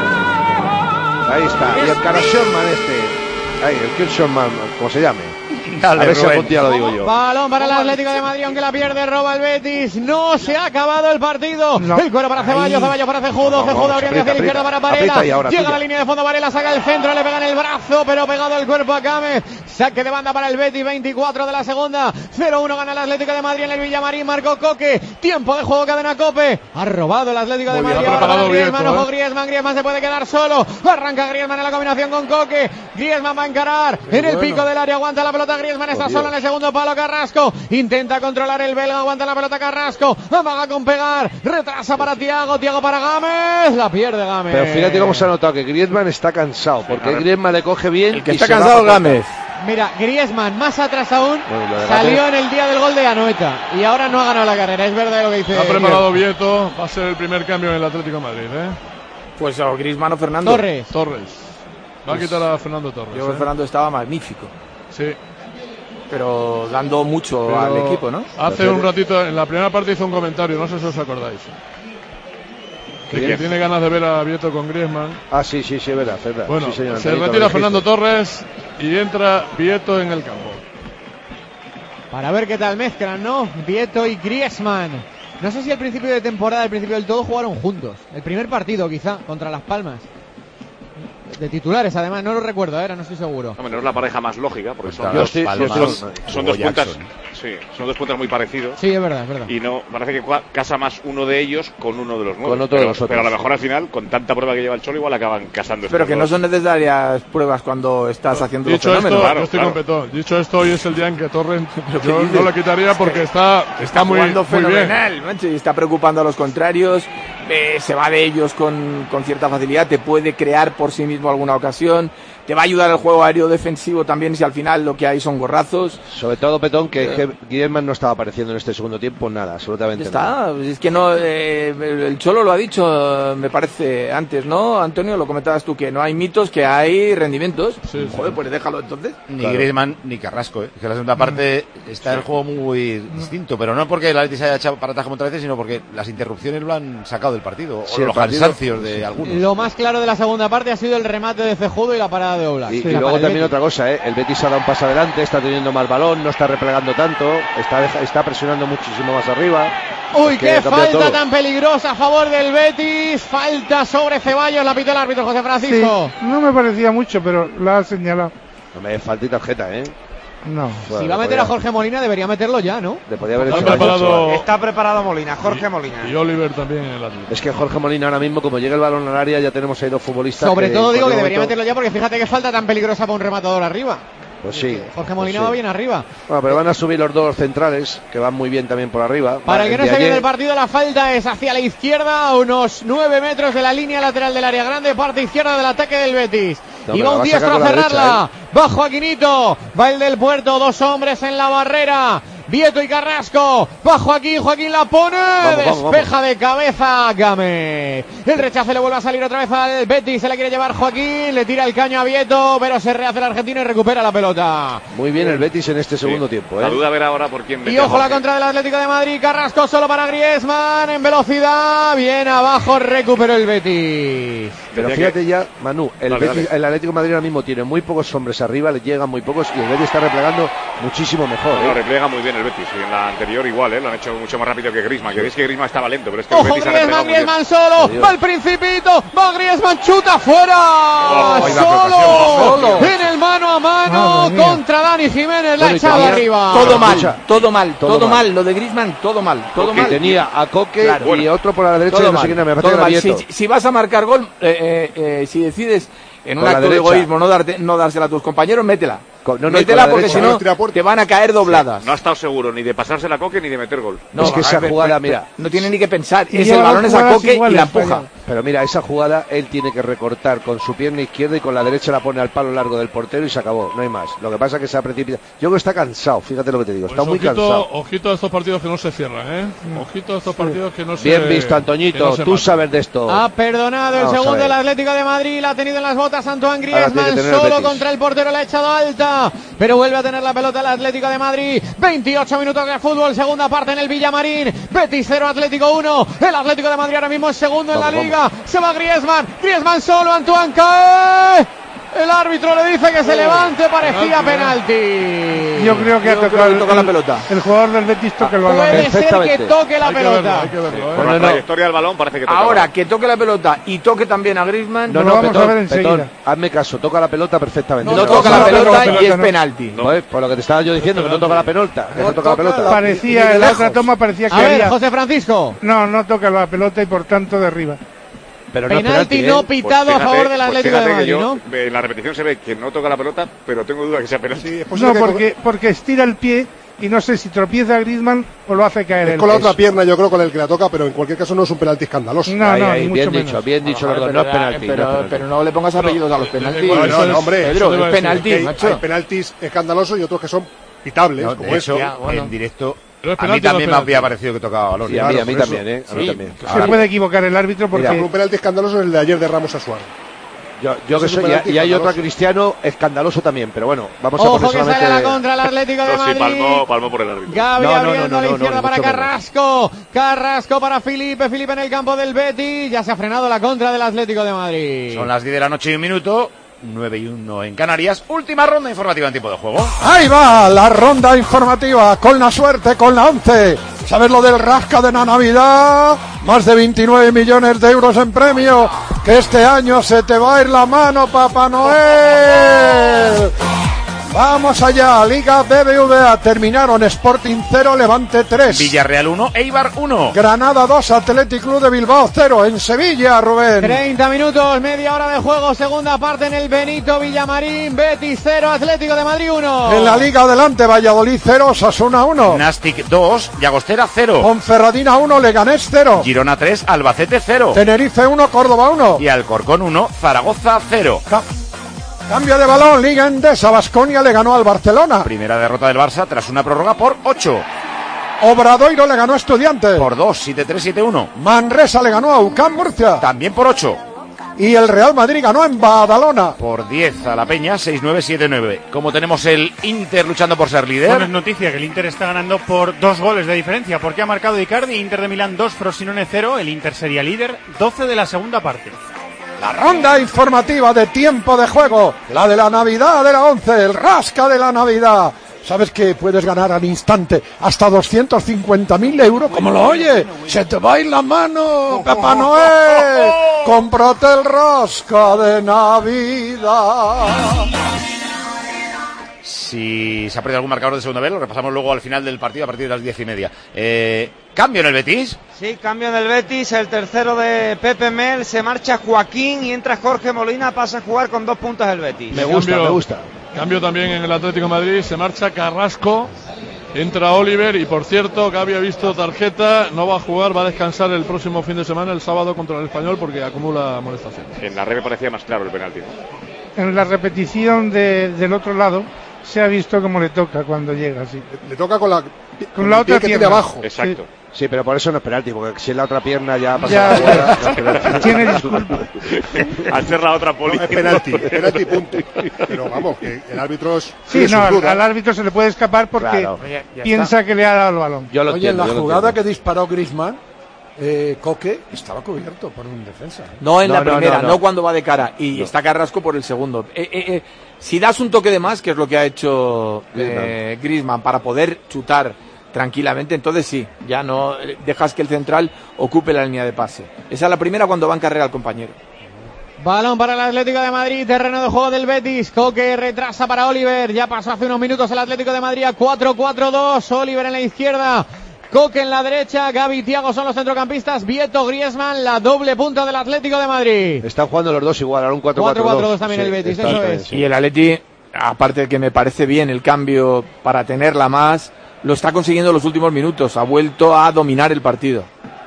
Ahí está. Y el Karasherman este. Ahí, el Kirchhoffman, como se llame. final. A ver si algún día lo digo yo. Balón para el Atlético de Madrid, aunque la pierde, roba el Betis. No se ha acabado el partido. No. El cuero para Ceballos, Ceballos para Cejudo, Cejudo abriendo hacia la izquierda para Varela. Llega a la línea de fondo, Varela saca el centro, le pega en el brazo, pero pegado el cuerpo a Gámez. Saque de banda para el Betis, 24 de la segunda. 0-1 gana el Atlético de Madrid en el Villamarín. Marcó Coque. Tiempo de juego, cadena COPE. Ha robado el Atlético de Madrid. Ahora Griezmann, ojo Griezmann, Griezmann se puede quedar solo. Arranca Griezmann en la combinación con Coque. Griezmann va a encarar en el pico del área, aguanta la pelota Griezmann, está solo en el segundo palo. Carrasco intenta controlar el belga, aguanta la pelota Carrasco, amaga con pegar, retrasa para Thiago, Thiago para Gámez, la pierde Gámez. Pero fíjate cómo se ha notado que Griezmann está cansado, porque Griezmann le coge bien. El que está cansado Gámez. Mira, Griezmann más atrás aún, salió en el día del gol de Anoeta y ahora no ha ganado la carrera, es verdad lo que dice. Ha preparado Vieto, va a ser el primer cambio en el Atlético de Madrid, Pues o Griezmann o Fernando. Torres. Va a quitar a Fernando Torres. Yo Fernando estaba magnífico. Sí. Pero dando mucho al equipo, ¿no? Hace un ratito, en la primera parte hizo un comentario, no sé si os acordáis. Que tiene ganas de ver a Vieto con Griezmann. Ah, sí, es verdad. Bueno, sí, señor, se retira Fernando Torres y entra Vieto en el campo. Para ver qué tal mezclan, ¿no? Vieto y Griezmann. No sé si al principio de temporada, al principio del todo, jugaron juntos. El primer partido, quizá, contra Las Palmas. De titulares, además, no lo recuerdo, ahora no estoy seguro. No es la pareja más lógica, porque son dos puntas. Sí, son dos puntas muy parecidos. Sí, es verdad. Y no, parece que casa más uno de ellos con uno de los nueve. Con otro de los otros. Pero a lo mejor al final, con tanta prueba que lleva el Cholo, igual acaban casando. Pero que no son necesarias pruebas cuando estás haciendo los fenómenos. Dicho esto, yo estoy con Petón. Dicho esto, hoy es el día en que Torres yo no le quitaría porque está muy jugando muy fenomenal, bien. Mancho, y está preocupando a los contrarios. Se va de ellos con cierta facilidad, te puede crear por sí mismo alguna ocasión, te va a ayudar el juego aéreo defensivo también si al final lo que hay son gorrazos. Sobre todo, Petón, que Griezmann no estaba apareciendo en este segundo tiempo nada, absolutamente nada. Es que no, el Cholo lo ha dicho, me parece, antes, ¿no, Antonio? Lo comentabas tú, que no hay mitos, que hay rendimientos. Joder, pues déjalo entonces. Ni Griezmann ni Carrasco, que la segunda parte está el juego muy distinto, pero no porque el Atleti se haya echado para atrás como otras veces, sino porque las interrupciones lo han sacado del partido, o los cansancios de algunos. Lo más claro de la segunda parte ha sido el remate de Cejudo y la parada de Oblak. Y luego también otra cosa, el Betis ha dado un paso adelante, está teniendo más balón, no está replegando tanto, está presionando muchísimo más arriba. Uy, qué falta tan peligrosa a favor del Betis, falta sobre Ceballos, la pitó el árbitro José Francisco. Sí, no me parecía mucho, pero la ha señalado. No me falta y tarjeta, No. Si va a meter a Jorge Molina, debería meterlo ya, ¿no? Le podía haber hecho Está preparado Molina, Jorge Molina. Y Oliver también en el Atlético. Es que Jorge Molina ahora mismo, como llega el balón al área, ya tenemos ahí dos futbolistas. Sobre todo digo que debería meterlo ya, porque fíjate qué falta tan peligrosa para un rematador arriba. Pues sí. Jorge Molina va bien arriba. Bueno, pero van a subir los dos centrales, que van muy bien también por arriba. Para el que no se viene el partido, la falta es hacia la izquierda, a unos 9 metros de la línea lateral del área grande, parte izquierda del ataque del Betis. Y va un diestro a cerrarla. Va Joaquinito, va el del Puerto, dos hombres en la barrera. Vieto y Carrasco, va Joaquín la pone, despeja de cabeza Gámez. El rechace le vuelve a salir otra vez al Betis, se la quiere llevar Joaquín, le tira el caño a Vieto, pero se rehace el argentino y recupera la pelota. Muy bien el Betis en este segundo tiempo. La duda a ver ahora por quién mete. Y ojo la contra del Atlético de Madrid, Carrasco solo para Griezmann, en velocidad, bien abajo, recuperó el Betis. Pero fíjate ya, Manu, el Atlético de Madrid ahora mismo tiene muy pocos hombres arriba, le llegan muy pocos y el Betis está replegando muchísimo mejor. No, replega muy bien el Betis, y en la anterior igual, lo han hecho mucho más rápido que Griezmann, que veis que Griezmann estaba lento, pero es que ojo, el Betis Griezmann solo, va el Principito, va Griezmann, chuta fuera, solo, en el mano a mano contra Dani Jiménez, la ha echado arriba. Todo mal, lo de Griezmann, todo mal. Tenía a Coque y otro por la derecha y no sé quién, me parece que era Vieto. Si vas a marcar gol, si decides en un acto de egoísmo no dársela a tus compañeros, métela. Métela porque si no te van a caer dobladas. No ha estado seguro ni de pasarse la Coque ni de meter gol. No, es que esa jugada, mira, no tiene ni que pensar. Es el balón es a Coque y la empuja. Pero mira, esa jugada él tiene que recortar con su pierna izquierda y con la derecha la pone al palo largo del portero y se acabó. No hay más. Lo que pasa es que se ha precipitado. Yo creo que está cansado, fíjate lo que te digo. Está muy cansado. Ojito a estos partidos que no se cierran, Ojito a estos partidos que no se. Bien visto, Antoñito. Tú sabes de esto. Ha perdonado el segundo el Atlético de Madrid. La ha tenido en las botas Antoine Griezmann. Solo contra el portero, la ha echado alta. Pero vuelve a tener la pelota el Atlético de Madrid. 28 minutos de fútbol, segunda parte en el Villamarín. Betis 0, Atlético 1. El Atlético de Madrid ahora mismo es segundo en la liga. Se va Griezmann solo, Antoine cae. El árbitro le dice que se levante, parecía penalti. Yo creo que toca la pelota. El jugador del Betis toca el balón. Puede ser que toque la pelota. Hay que verlo, Con la trayectoria del balón parece que toca. Ahora, que toque la pelota y toque también a Griezmann. Lo vamos a ver enseguida. Hazme caso, toca la pelota perfectamente. No toca la pelota y es penalti. Joder, por lo que te estaba yo diciendo, que no toca la pelota. Que no toca la pelota. Parecía, en la otra toma parecía que A ver, había... José Francisco. No toca la pelota y por tanto derriba. Pero no es Penalti no pitado a favor del Atlético de Madrid, ¿no? En la repetición se ve que no toca la pelota, pero tengo duda que sea penalti. No, porque estira el pie y no sé si tropieza a Griezmann o lo hace caer es con la otra pierna, yo creo, con el que la toca, pero en cualquier caso no es un penalti escandaloso. Ahí, bien dicho, los dos, no es penalti. Pero no le pongas apellidos a los penaltis. No, hombre, Pedro, es penalti, macho. Hay penaltis escandalosos y otros que son pitables, No, como de hecho, eso. en directo, Pero es a mí penalti, también no me es había parecido que tocaba balón. Sí, a mí también, A mí también. Se puede equivocar el árbitro porque... Mira, un penalti escandaloso es el de ayer de Ramos a Suárez. Yo que soy, y hay otro cristiano escandaloso también, pero bueno, vamos a Ojo poner que solamente... sale a la contra el Atlético de Madrid. Sí, palmó por el árbitro. Gavi abriendo a la izquierda para mucho Carrasco. Carrasco para Felipe en el campo del Betis. Ya se ha frenado la contra del Atlético de Madrid. Son las 10 de la noche y 1 minuto, 9:01 en Canarias. Última ronda informativa en tiempo de juego. Ahí va la ronda informativa con la suerte, con la 11. ¿Sabes lo del rasca de la Navidad? Más de 29 millones de euros en premio. Que este año se te va a ir la mano, Papá Noel. Vamos allá, Liga BBVA. Terminaron Sporting 0, Levante 3. Villarreal 1, Eibar 1. Granada 2, Athletic Club de Bilbao 0. En Sevilla, Rubén. 30 minutos, media hora de juego, segunda parte en el Benito Villamarín. Betis 0, Atlético de Madrid 1. En la Liga adelante, Valladolid 0, Osasuna 1. Nastic 2, Llagostera 0. Ponferradina 1, Leganés 0. Girona 3, Albacete 0. Tenerife 1, Córdoba 1. Y Alcorcón 1, Zaragoza 0. Cambio de balón, Liga Endesa, Baskonia le ganó al Barcelona. Primera derrota del Barça tras una prórroga por 8. Obradoiro le ganó a Estudiantes. Por 2, 7-3, 7-1. Manresa le ganó a UCAM Murcia. También por 8. Y el Real Madrid ganó en Badalona. Por 10 a la Peña, 6-9, 7-9. Como tenemos el Inter luchando por ser líder. Bueno, es noticia que el Inter está ganando por 2 goles de diferencia, porque ha marcado Icardi, Inter de Milán 2, Frosinone 0, el Inter sería líder, 12 de la segunda parte. La ronda informativa de tiempo de juego, la de la Navidad de la 11, el rasca de la Navidad. ¿Sabes que puedes ganar al instante hasta 250.000 euros? ¿Cómo lo oye? ¡Se te va a ir la mano, Papá Noel! ¡Cómprate el rasca de Navidad! Si se ha perdido algún marcador de segunda vez, lo repasamos luego al final del partido a partir de las 10:30. ¿Cambio en el Betis? Sí, cambio en el Betis, el tercero de Pepe Mel, se marcha Joaquín y entra Jorge Molina, pasa a jugar con 2 puntos el Betis. Me gusta. Cambio también en el Atlético de Madrid, se marcha Carrasco, entra Oliver y por cierto, Gavi ha visto tarjeta, no va a jugar, va a descansar el próximo fin de semana, el sábado contra el Español, porque acumula amonestaciones. En la red me parecía más claro el penalti, ¿no? En la repetición del otro lado se ha visto cómo le toca cuando llega, sí. Le toca con la otra que tiene abajo. Exacto. Sí, pero por eso no es penalti, porque si es la otra pierna ya pasa la tiene disculpa. Al ser la otra poli. No, es penalti, punto. Pero vamos, que el árbitro es... Sí, no, al árbitro se le puede escapar porque claro. piensa que le ha dado el balón. Oye, en la jugada que disparó Griezmann, Coque estaba cubierto por un defensa. No en la primera, no cuando va de cara. Y está Carrasco por el segundo. Si das un toque de más, que es lo que ha hecho Griezmann, para poder chutar tranquilamente, entonces sí, ya no dejas que el central ocupe la línea de pase. Esa es la primera cuando va en carrera al compañero. Balón para el Atlético de Madrid, terreno de juego del Betis. Coque retrasa para Oliver, ya pasó hace unos minutos el Atlético de Madrid a 4-4-2. Oliver en la izquierda, Coque en la derecha, Gavi y Thiago son los centrocampistas, Vieto, Griezmann, la doble punta del Atlético de Madrid. Están jugando los dos igual, ahora un 4-4-2 también el Betis, eso es. Y el Atleti, aparte de que me parece bien el cambio para tenerla más, lo está consiguiendo en los últimos minutos, ha vuelto a dominar el partido.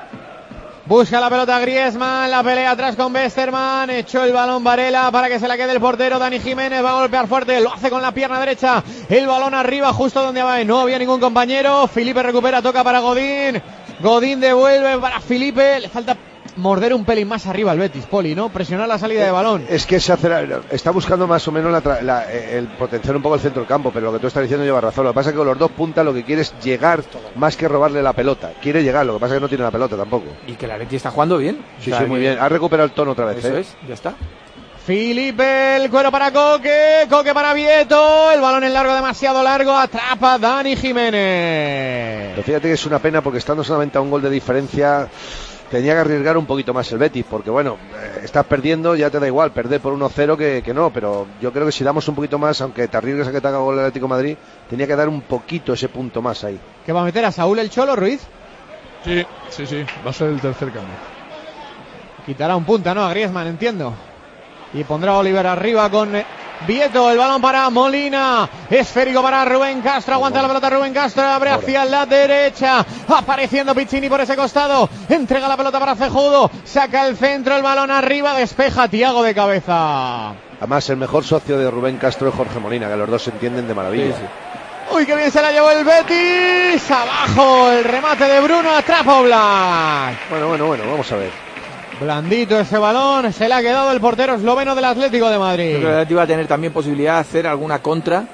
Busca la pelota Griezmann, la pelea atrás con Westermann, echó el balón Varela para que se la quede el portero. Dani Jiménez va a golpear fuerte, lo hace con la pierna derecha, el balón arriba justo donde va, no había ningún compañero. Felipe recupera, toca para Godín, Godín devuelve para Felipe, le falta morder un pelín más arriba al Betis, Poli, ¿no? Presionar la salida de balón. Es que está buscando más o menos el potenciar un poco el centro del campo, pero lo que tú estás diciendo lleva razón. Lo que pasa es que con los dos puntas lo que quiere es llegar más que robarle la pelota. Quiere llegar, lo que pasa es que no tiene la pelota tampoco. Y que el Atleti está jugando bien. Sí, muy bien. Ha recuperado el tono otra vez. Eso es, ya está. Filipe, el cuero para Coque, Coque para Vieto, el balón en largo, demasiado largo, atrapa Dani Jiménez. Pero fíjate que es una pena porque estando solamente a un gol de diferencia tenía que arriesgar un poquito más el Betis, porque bueno, estás perdiendo, ya te da igual perder por 1-0 que no, pero yo creo que si damos un poquito más, aunque te arriesgues a que te haga gol el Atlético de Madrid, tenía que dar un poquito ese punto más ahí. ¿Qué va a meter a Saúl el Cholo, Ruiz? Sí, va a ser el tercer cambio. Quitará un punta, ¿no? A Griezmann, entiendo. Y pondrá a Oliver arriba con Vieto, el balón para Molina, esférico para Rubén Castro, aguanta la pelota Rubén Castro, abre hacia la derecha, apareciendo Piccini por ese costado, entrega la pelota para Cejudo, saca el centro, el balón arriba, despeja Thiago de cabeza. Además el mejor socio de Rubén Castro es Jorge Molina, que los dos se entienden de maravilla. Sí. Uy, qué bien se la llevó el Betis, abajo el remate de Bruno, atrapa Oblak. Bueno, vamos a ver. Blandito ese balón, se le ha quedado el portero esloveno del Atlético de Madrid. Yo creo que el Atlético va a tener también posibilidad de hacer alguna contra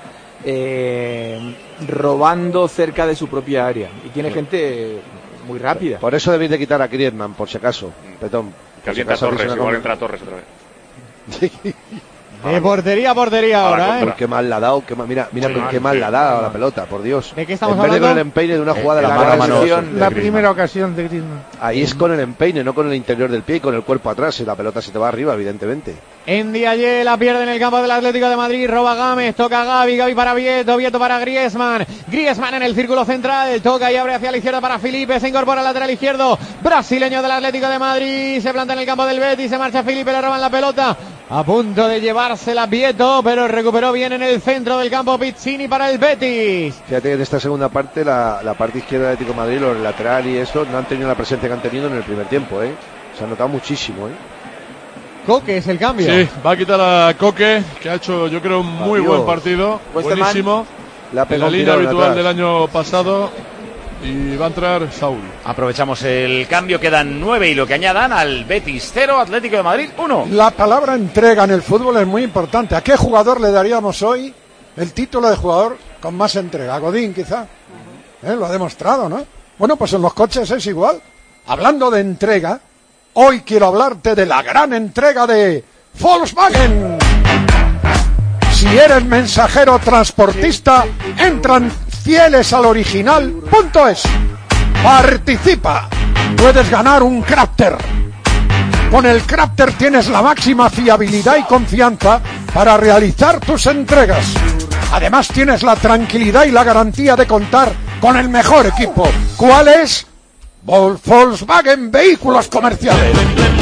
robando cerca de su propia área. Y tiene gente muy rápida. Por eso debéis de quitar a Griezmann, por si acaso. Petón. Calienta si Torres, igual entra Torres otra vez. De portería a portería ahora, ¿eh? Qué mal la ha dado, mira qué mal la ha dado a la pelota, por Dios. ¿De qué estamos hablando? En vez de con el empeine de una jugada de la mano. La primera ocasión de Griezmann. Ahí es con el empeine, no con el interior del pie y con el cuerpo atrás. Y la pelota se te va arriba, evidentemente. En Diaye la pierde en el campo del Atlético de Madrid, roba Gámez, toca Gavi, Gavi para Vieto, Vieto para Griezmann, Griezmann en el círculo central, toca y abre hacia la izquierda para Filipe, se incorpora al lateral izquierdo, brasileño del Atlético de Madrid, se planta en el campo del Betis, se marcha Filipe, le roban la pelota, a punto de llevársela Vieto, pero recuperó bien en el centro del campo Piccini para el Betis. Fíjate que en esta segunda parte, la parte izquierda del Atlético de Madrid, los lateral y eso, no han tenido la presencia que han tenido en el primer tiempo, se ha notado muchísimo, Coque es el cambio. Sí, va a quitar a Coque, que ha hecho yo creo un muy buen partido, buenísimo, la línea habitual del año pasado, y va a entrar Saúl. Aprovechamos el cambio, quedan 9 y lo que añadan al Betis 0, Atlético de Madrid 1. La palabra entrega en el fútbol es muy importante. ¿A qué jugador le daríamos hoy el título de jugador con más entrega? A Godín quizá, lo ha demostrado, ¿no? Bueno, pues en los coches es igual. Hablando de entrega, hoy quiero hablarte de la gran entrega de Volkswagen. Si eres mensajero transportista, entran fieles al original.es. Participa. Puedes ganar un Crafter. Con el Crafter tienes la máxima fiabilidad y confianza para realizar tus entregas. Además tienes la tranquilidad y la garantía de contar con el mejor equipo. ¿Cuál es? Volkswagen Vehículos Comerciales.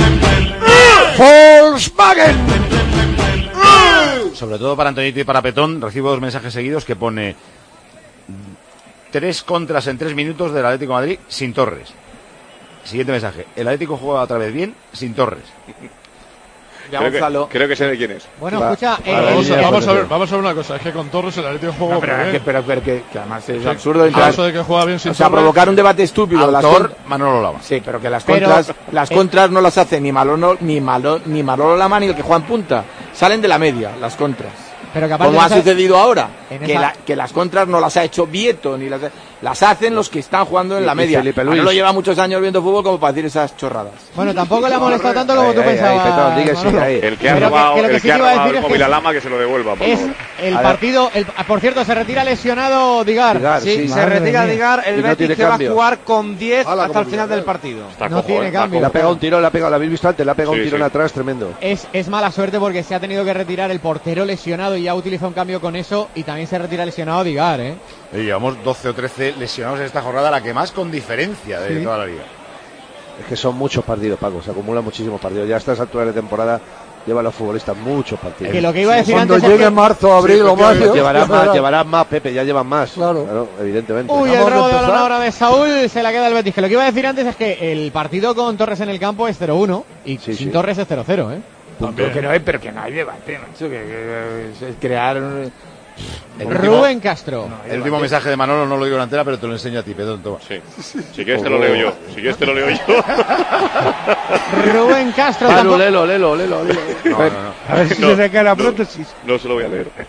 Volkswagen. Sobre todo para Antonito y para Petón, recibo 2 mensajes seguidos que pone 3 contras en 3 minutos del Atlético de Madrid sin Torres. Siguiente mensaje, el Atlético juega otra vez bien sin Torres. Creo que sé de quién es. Bueno, escucha, vamos a ver una cosa, es que con Torres el Atlético juega bien. Pero que además es absurdo eso de que juega bien sin Torres. Provocar un debate estúpido. Autor, Manolo Lama. Sí, pero que las contras no las hace ni Manolo Lama ni el que juega en punta. Salen de la media, las contras. Pero que como ha sucedido ahora, que las contras no las ha hecho Vieto, ni las hacen los que están jugando en la media. Manolo lleva muchos años viendo fútbol como para decir esas chorradas. Bueno, tampoco le ha molestado tanto como tú pensabas. El que ha robado el móvil a Lama, que se lo devuelva. Es el partido, por cierto, se retira lesionado Digar. Sí, se retira Digar, el Betis que va a jugar con 10 hasta el final del partido. No tiene cambio. Le ha pegado un tiro, lo habéis visto antes, le ha pegado un tirón atrás tremendo. Es mala suerte porque se ha tenido que retirar el portero lesionado y ya utiliza un cambio con eso, y también se retira lesionado Digar, Llevamos 12 o 13 lesionados en esta jornada, la que más con diferencia de toda la liga. Es que son muchos partidos, Paco, se acumulan muchísimos partidos. Ya a estas alturas de temporada llevan los futbolistas muchos partidos. Que lo que iba a decir cuando antes llegue marzo, abril o mayo llevarán más, Pepe, ya llevan más. Claro, evidentemente. Uy, el robo de balón ahora de Saúl, se la queda el Betis. Que lo que iba a decir antes es que el partido con Torres en el campo es 0-1 y sin Torres es 0-0, Pero que no hay debate, macho, que es crear... Rubén Castro. El último mensaje de Manolo no lo digo en antena, pero te lo enseño a ti, Pedro. Toma. Sí. Si quieres te lo leo yo. Rubén Castro. Lelo. No. A ver si se le cae la prótesis. No se lo voy a leer.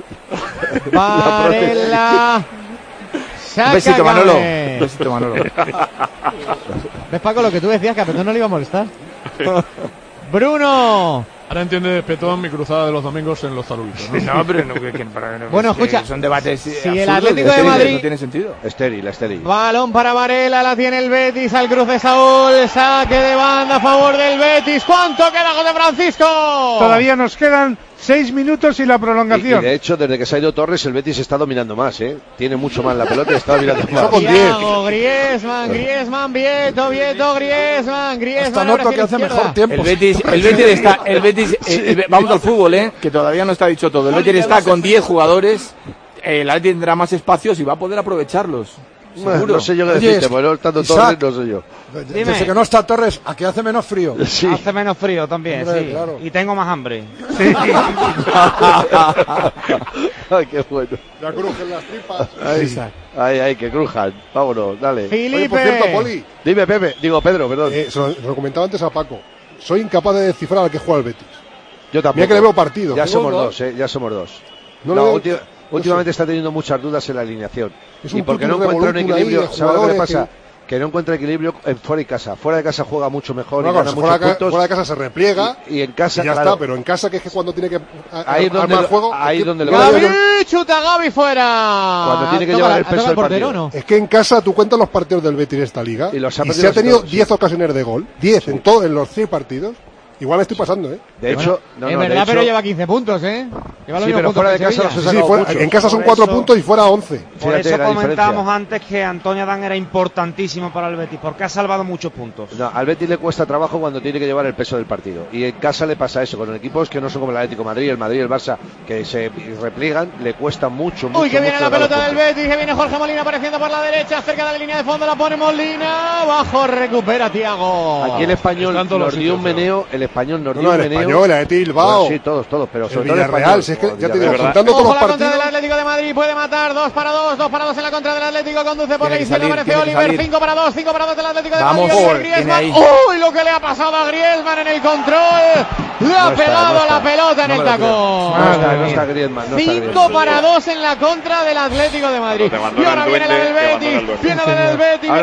Varela. Un besito, Manolo. ¿Ves, Paco, lo que tú decías, que a Petón no le iba a molestar? Bruno. Ahora entiende Petón mi cruzada de los domingos en los Zarulitos, ¿no? No, pero bueno, escucha, son debates si el Atlético de Madrid no tiene sentido. Estéril. Balón para Varela, la tiene el Betis, al cruce Saúl, saque de banda a favor del Betis. ¿Cuánto queda, José Francisco? Todavía nos quedan 6 minutos y la prolongación. Y de hecho, desde que se ha ido Torres, el Betis está dominando más, ¿eh? Tiene mucho más la pelota y está dominando más. Thiago, Griezmann, Vieto, Griezmann. Hasta noto que hace mejor tiempo. El Betis vamos al fútbol, que todavía no está dicho todo. El Betis está con 10 jugadores, el Atlético tendrá más espacios y va a poder aprovecharlos. Bueno, no sé yo qué decirte, porque no estando Torres, no sé yo. Desde que no está Torres, aquí hace menos frío. Sí. Hace menos frío también, hombre, sí. Claro. Y tengo más hambre. Sí. Ay, qué bueno. Ya crujen las tripas. Ay, que crujan. Vámonos, dale. Felipe. Oye, por cierto, Poli. Dime, Pedro, perdón. Se lo comentaba antes a Paco. Soy incapaz de descifrar al que juega el Betis. Yo tampoco. Mira que le veo partido. Ya somos dos. Últimamente está teniendo muchas dudas en la alineación. Y porque no encuentra un equilibrio. ¿Sabes lo que le pasa? Que no encuentra equilibrio fuera y casa. Fuera de casa juega mucho mejor y gana muchos puntos. Fuera de casa se repliega y en casa y ya está, pero en casa que es que cuando tiene que armar juego, ahí donde le Gavi, chuta Gavi fuera. Cuando tiene que llevar el peso del partido. ¿No? Es que en casa tú cuentas los partidos del Betis en esta liga y se ha tenido 10 ocasiones de gol, 10 en los 6 partidos. Igual me estoy pasando, ¿eh? De hecho, es verdad, pero lleva 15 puntos, ¿eh? Lleva los pero fuera de casa no se saca mucho. En casa son 4 puntos y fuera 11. Por eso comentábamos antes que Antonio Adán era importantísimo para el Betis, porque ha salvado muchos puntos. No, al Betis le cuesta trabajo cuando tiene que llevar el peso del partido. Y en casa le pasa eso, con equipos que no son como el Atlético de Madrid, el Madrid y el Barça, que se repliegan, le cuesta mucho. Uy, que viene la pelota del Betis, que viene Jorge Molina apareciendo por la derecha, cerca de la línea de fondo, la pone Molina, bajo, recupera Thiago. Aquí el Español nos dio un meneo, el Español, el Bilbao. Sí, todos, pero sobre todo el Real, si es que ya te digo, juntando todos los partidos. partidos. Del Atlético de Madrid puede matar, 2 para 2 en la contra del Atlético, conduce por la izquierda, aparece Oliver, 5 para 2 del Atlético de Madrid, Griezmann. Uy, lo que le ha pasado a Griezmann en el control, le ha pegado la pelota en el tacón. No está Griezmann. 5 para 2 en la contra del Atlético de Madrid. Y ahora viene la del Betis, viene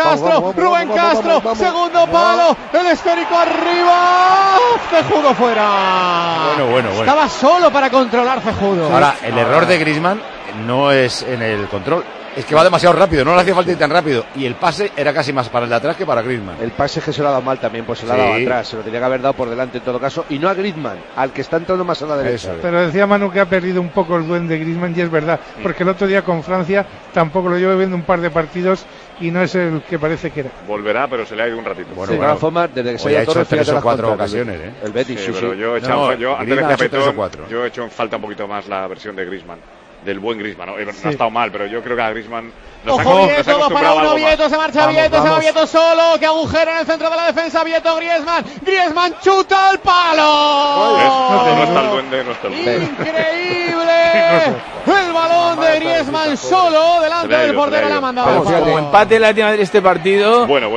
Rubén Castro, segundo palo, el esférico arriba, Cejudo fuera. Bueno. Estaba solo para controlar Cejudo. Ahora, el error de Griezmann no es en el control. Es que va demasiado rápido, no le hacía falta ir tan rápido. Y el pase era casi más para el de atrás que para Griezmann. El pase es que se lo ha dado mal también, pues se lo ha dado atrás. Se lo tenía que haber dado por delante en todo caso. Y no a Griezmann, al que está entrando más a la derecha. Pero decía Manu que ha perdido un poco el duende de Griezmann y es verdad. Porque el otro día con Francia tampoco lo llevo viendo un par de partidos y no es el que parece que era. Volverá, pero se le ha ido un ratito. De todas formas, desde que se ha hecho 3 o 4 ocasiones. El Betis, sí. Pero yo he hecho en falta un poquito más la versión de Griezmann. Del buen Griezmann, no ha estado mal, pero yo creo que a Griezmann nos ha acostumbrado a algo más. Vieto, se marcha Vieto, se va Vieto solo, que agujero en el centro de la defensa, Vieto, Griezmann chuta al palo. No está el duende, Increíble, el balón de Griezmann solo, delante del portero, la ha mandado. Como empate la última de este partido. Bueno.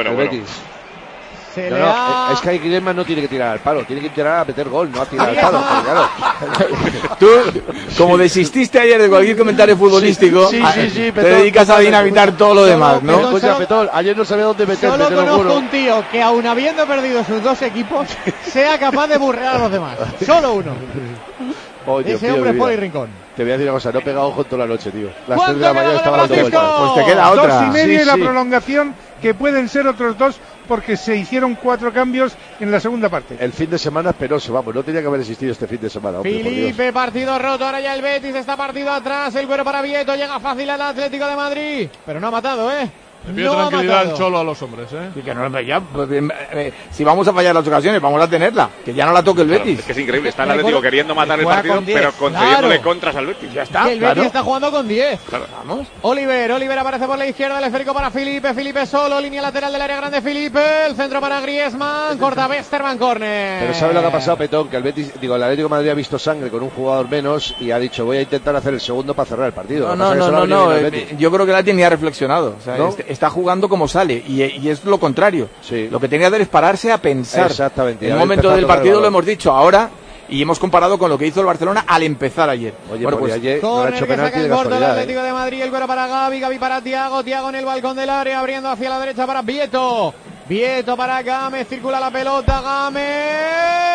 Es que ahí Griezmann no tiene que tirar al palo, tiene que tirar a meter gol, no a tirar al palo. Claro. Tú, como desististe ayer de cualquier comentario futbolístico, te dedicas a dinamitar todo lo demás, ¿no? Escucha, Petón, ayer no sabía dónde meterme. Solo conozco un tío que, aun habiendo perdido sus 2 equipos, sea capaz de burrear a los demás. Solo uno. Ese hombre es Poli Rincón. Te voy a decir una cosa, no he pegado ojo toda la noche, tío. Las 3 de la mañana estaba dando vueltas. Pues te queda otra. 2,5 y la prolongación, que pueden ser otros 2 porque se hicieron 4 cambios en la segunda parte. El fin de semana es penoso, vamos, no tenía que haber existido este fin de semana. Hombre, Felipe, partido roto, ahora ya el Betis está partido atrás, el cuero para Vieto, llega fácil al Atlético de Madrid, pero no ha matado, Le pide tranquilidad el Cholo a los hombres, Sí, que no, ya, si vamos a fallar las ocasiones, vamos a tenerla, que ya no la toque el Betis. Claro, es que es increíble, está el Atlético queriendo matar el partido, pero concediéndole contras al Betis. Ya está. Que el Betis está jugando con 10. Claro. Vamos. Oliver aparece por la izquierda, el esférico para Felipe solo, línea lateral del área grande Felipe, el centro para Griezmann, corta Westermann, córner. Pero ¿sabe lo que ha pasado, Petón? Que el Atlético de Madrid ha visto sangre con un jugador menos y ha dicho, voy a intentar hacer el segundo para cerrar el partido. No, yo creo que la tenía reflexionado, o sea, ¿no? Está jugando como sale y es lo contrario. Sí. Lo que tenía que hacer es pararse a pensar. Exactamente. En el momento del partido lo hemos dicho ahora y hemos comparado con lo que hizo el Barcelona al empezar ayer. Oye, bueno, pues ayer no ha hecho penalti de casualidad. El Atlético de Madrid, el cuero para Gavi para Thiago en el balcón del área, abriendo hacia la derecha para Vieto para Gámez, circula la pelota, Gámez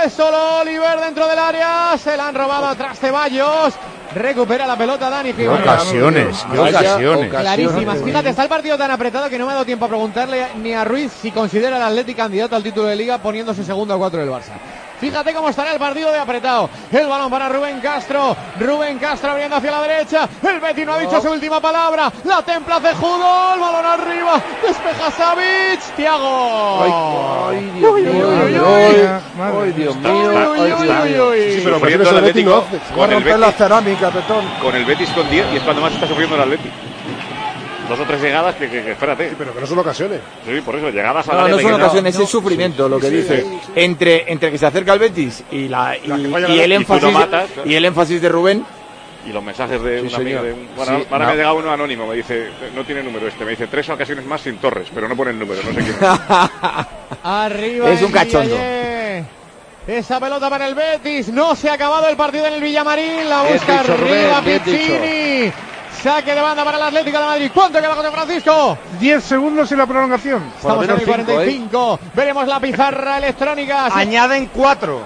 es solo Oliver dentro del área. Se la han robado atrás Ceballos. Recupera la pelota Dani Jiménez. Qué ocasiones. Clarísimas. Fíjate, está el partido tan apretado que no me ha dado tiempo a preguntarle ni a Ruiz si considera al Athletic candidato al título de Liga poniéndose segundo a 4 del Barça. Fíjate cómo estará el partido de apretado. El balón para Rubén Castro. Rubén Castro abriendo hacia la derecha. El Betis no ha dicho su última palabra. La templa Cejudo. El balón arriba. Despeja Savic. Thiago. Ay, Dios mío. Sí, pero sufriendo el Atlético con el Betis. La cerámica, Petón. Con el Betis con 10 y es cuando más está sufriendo el Atlético. 2 o 3 llegadas que espérate. Sí, pero que no son ocasiones. Sí, por eso, llegadas a la no son ocasiones, es sufrimiento lo que dice. Sí. Entre que se acerca el Betis y el énfasis de Rubén. Y los mensajes de un amigo ahora me ha llegado uno anónimo, me dice, no tiene número me dice 3 ocasiones más sin Torres, pero no pone el número, no sé quién. Arriba es un cachondo. Esa pelota para el Betis, no se ha acabado el partido en el Villamarín, la busca arriba Piccini. Saque de banda para el Atlético de Madrid. ¿Cuánto queda José Francisco? 10 segundos en la prolongación. Estamos en el 45. Veremos la pizarra electrónica. Añaden 4.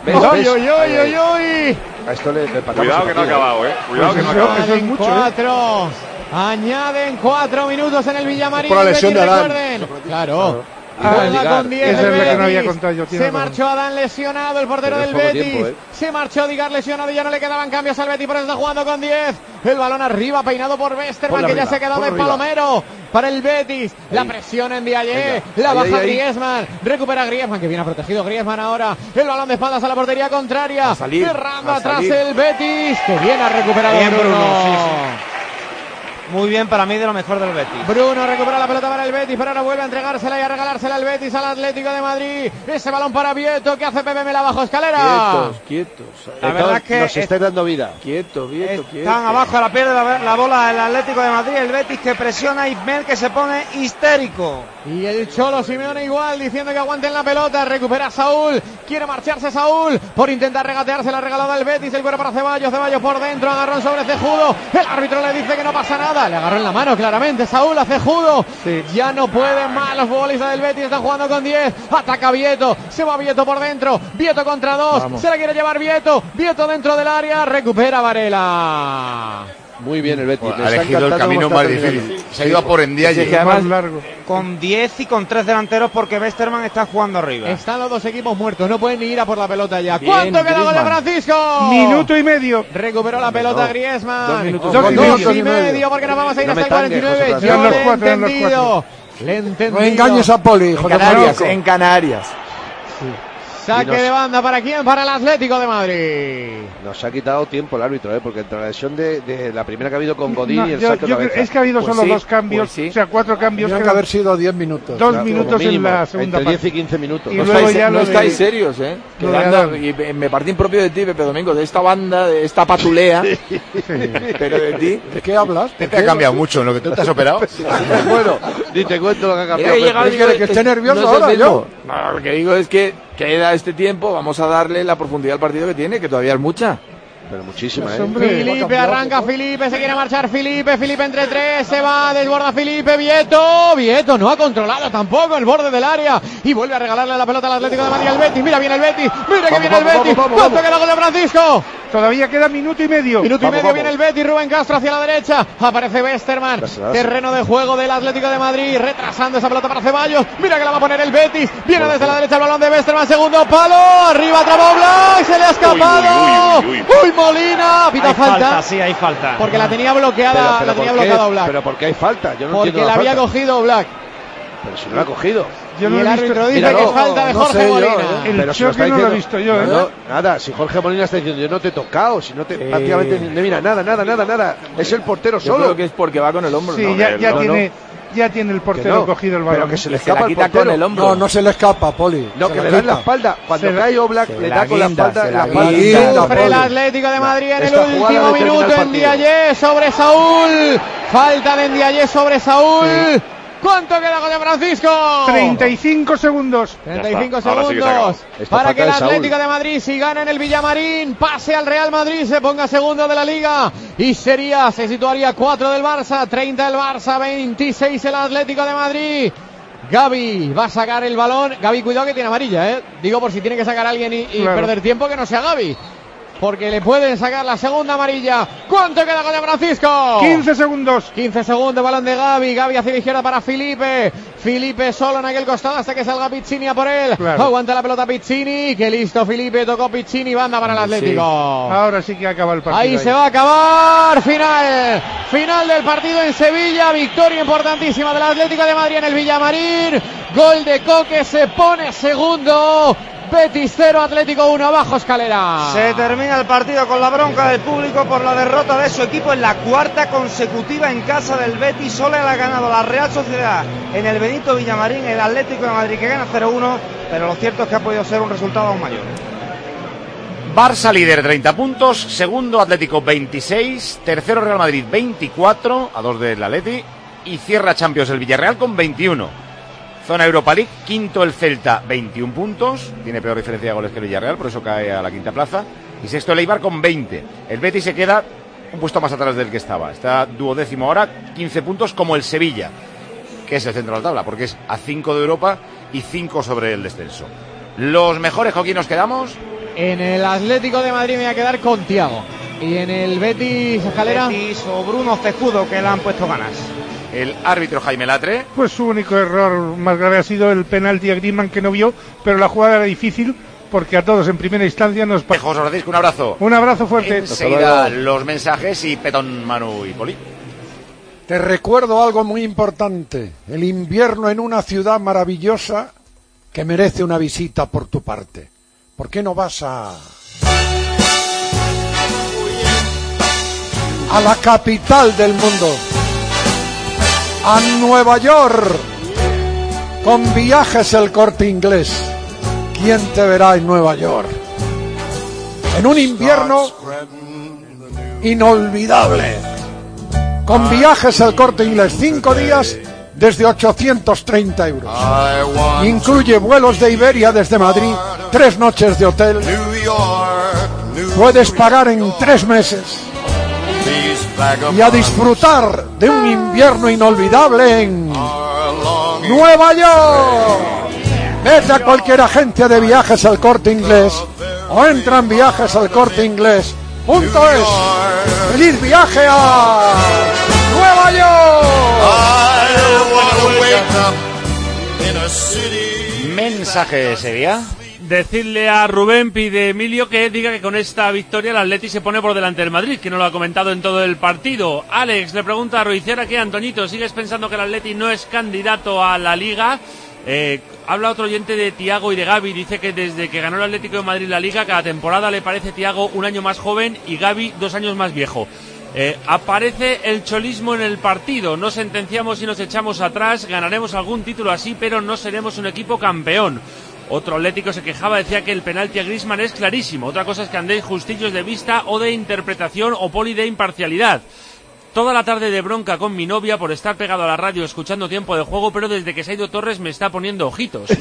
¡Oy! Cuidado que no ha acabado, Cuidado que no ha acabado. Añaden 4. Añaden 4 minutos en el Villamarín. Por la lesión de Adán. Claro. Con 10 esa es la que no había contado yo. Se marchó Adán lesionado, el portero del Betis. Se marchó Digar lesionado y ya no le quedaban cambios al Betis, por eso está jugando con 10. El balón arriba, peinado por Westerman, que ya se ha quedado de palomero para el Betis. La presión en Diaye, la baja Griezmann, recupera Griezmann, que viene protegido Griezmann ahora. El balón de espaldas a la portería contraria, cerrando atrás el Betis, que viene a recuperar el Bruno. Muy bien, para mí de lo mejor del Betis. Bruno recupera la pelota para el Betis, pero ahora vuelve a entregársela y a regalársela al Betis, al Atlético de Madrid. Ese balón para Vieto, que hace Pepe Mela bajo escalera. Quietos. La verdad es que nos estáis dando vida. Quieto. Están abajo, la pierde la bola el Atlético de Madrid. El Betis que presiona a Ismael, que se pone histérico. Y el Cholo Simeone igual, diciendo que aguanten la pelota. Recupera Saúl, quiere marcharse Saúl por intentar regatearse la regalada al Betis. El cuero para Ceballos por dentro, agarrón sobre Cejudo. El árbitro le dice que no pasa nada. Le agarró en la mano claramente Saúl a Cejudo. Ya no pueden más los futbolistas del Betis. Están jugando con 10. Ataca Vieto. Se va Vieto por dentro. Vieto contra 2. Vamos. Se la quiere llevar Vieto. Vieto dentro del área. Recupera Varela. Muy bien el Betis. Ha elegido el camino más difícil. Se ha ido a por Ndiaye. Más largo. Con 10 y con 3 delanteros porque Westerman está jugando arriba. Están los dos equipos muertos. No pueden ni ir a por la pelota ya. Bien, ¿cuánto queda gol de Francisco? Minuto y medio. Recuperó la pelota Griezmann. 2 minutos y medio porque nos vamos a ir hasta el 49. Yo le he entendido. No engañes a Poli, en Canarias. Saque de banda, ¿para quién? Para el Atlético de Madrid. Nos ha quitado tiempo el árbitro, porque entre la lesión de la primera que ha habido con Godín y el salto de cabeza. Es que ha habido solo 2 cambios, o sea, 4 cambios. Tendrían que haber sido 10 minutos. 2 minutos en la segunda parte. Entre 10 y 15 minutos. Y no estáis serios, y me partí impropio de ti, Pepe Domingo, de esta banda, de esta patulea. Pero de ti. ¿De qué hablas? Te ha cambiado mucho en lo que tú te has operado. Bueno, ni te cuento lo que ha cambiado. Que esté nervioso ahora, yo. No, lo que digo es que queda este tiempo, vamos a darle la profundidad al partido que tiene, que todavía es mucha. Pero muchísima, Felipe arranca, Felipe, se quiere marchar Felipe entre 3, se va, desborda Felipe, Vieto no ha controlado tampoco el borde del área y vuelve a regalarle la pelota al Atlético de Madrid, al Betis, mira bien el Betis, que viene el Betis, ¿cuánto queda gol de Francisco? Todavía queda minuto y medio. Viene el Betis, Rubén Castro hacia la derecha, aparece Westerman, terreno de juego del Atlético de Madrid, retrasando esa pelota para Ceballos, mira que la va a poner el Betis, viene desde la derecha el balón de Westerman, segundo palo, arriba trabó Black, se le ha escapado, uy Molina, pita falta. Sí, hay falta. Porque la tenía bloqueada, la tenía bloqueado Black. Pero ¿por qué hay falta? Yo no porque entiendo la había cogido Black. Pero si no la ha cogido. Yo no el árbitro dice que es falta de Jorge Molina. El choque no lo he visto yo, Nada, si Jorge Molina está diciendo yo no te he tocado, si no te prácticamente mira, nada. Es el portero solo. Yo creo que es porque va con el hombro. Sí, ya tiene el portero cogido el balón. Pero que se le escapa el portero. Con el hombro. No se le escapa, Poli. No, que le da en la espalda. Cuando cae Oblak, le da con la espalda. Sufre el Atlético de Madrid en el último minuto en Ndiaye sobre Saúl. Falta de Ndiaye sobre Saúl. ¿Cuánto queda con de Francisco? 35 segundos. 35 segundos para que el Atlético de Madrid, si gana en el Villamarín, pase al Real Madrid, se ponga segundo de la Liga y se situaría 4 del Barça, 30 del Barça, 26 el Atlético de Madrid. Gavi va a sacar el balón. Gavi, cuidado que tiene amarilla, digo, por si tiene que sacar a alguien y perder tiempo, que no sea Gavi, porque le pueden sacar la segunda amarilla. ¿Cuánto queda con De Francisco? 15 segundos. 15 segundos, balón de Gavi. Gavi hacia la izquierda para Felipe. Felipe solo en aquel costado hasta que salga Piccini a por él. Claro. Aguanta la pelota Piccini. Que listo Felipe, tocó Piccini. Banda para el Atlético. Sí. Ahora sí que acaba el partido. Ahí se va a acabar. Final del partido en Sevilla. Victoria importantísima del Atlético de Madrid en el Villamarín. Gol de Coque, se pone segundo. Betis 0, Atlético 1, abajo Escalera. Se termina el partido con la bronca del público por la derrota de su equipo en la cuarta consecutiva en casa del Betis. Solo le ha ganado la Real Sociedad en el Benito Villamarín, el Atlético de Madrid, que gana 0-1, pero lo cierto es que ha podido ser un resultado aún mayor. Barça líder 30 puntos, segundo Atlético 26, tercero Real Madrid 24, a 2 del Atleti, y cierra Champions el Villarreal con 21. Zona Europa League, quinto el Celta, 21 puntos, tiene peor diferencia de goles que el Villarreal, por eso cae a la quinta plaza, y sexto el Eibar con 20. El Betis se queda un puesto más atrás del que estaba, está duodécimo ahora, 15 puntos como el Sevilla, que es el centro de la tabla, porque es a 5 de Europa y 5 sobre el descenso. Los mejores, Joaquín, nos quedamos. En el Atlético de Madrid me voy a quedar con Thiago, y en el Betis, Escalera, Betis o Bruno Cejudo, que le han puesto ganas. El árbitro Jaime Latre. Pues su único error más grave ha sido el penalti a Griezmann, que no vio, pero la jugada era difícil porque a todos en primera instancia nos... José Francisco, un abrazo. Un abrazo fuerte. Enseguida los mensajes y Petón, Manu y Poli. Te recuerdo algo muy importante. El invierno en una ciudad maravillosa que merece una visita por tu parte. ¿Por qué no vas a la capital del mundo? A Nueva York, con Viajes El Corte Inglés. ¿Quién te verá en Nueva York? En un invierno inolvidable. Con Viajes El Corte Inglés, 5 días desde 830 euros. Incluye vuelos de Iberia desde Madrid, 3 noches de hotel. Puedes pagar en 3 meses. Y a disfrutar de un invierno inolvidable en Nueva York. Vete a cualquier agencia de Viajes El Corte Inglés o entra en viajeselcorteinglés.es. ¡Feliz viaje a Nueva York! Mensaje sería... Decirle a Rubén Pide Emilio que diga que con esta victoria el Atleti se pone por delante del Madrid, que no lo ha comentado en todo el partido. Alex le pregunta a Ruicera que Antoñito, ¿sigues pensando que el Atleti no es candidato a la Liga? Habla otro oyente de Thiago y de Gavi, dice que desde que ganó el Atlético de Madrid la Liga, cada temporada le parece Thiago un año más joven y Gavi 2 años más viejo. Aparece el cholismo en el partido, no sentenciamos y nos echamos atrás, ganaremos algún título así, pero no seremos un equipo campeón. Otro Atlético se quejaba, decía que el penalti a Griezmann es clarísimo. Otra cosa es que andéis justillos de vista o de interpretación o Poli de imparcialidad. Toda la tarde de bronca con mi novia por estar pegado a la radio escuchando Tiempo de Juego, pero desde que se ha ido Torres me está poniendo ojitos.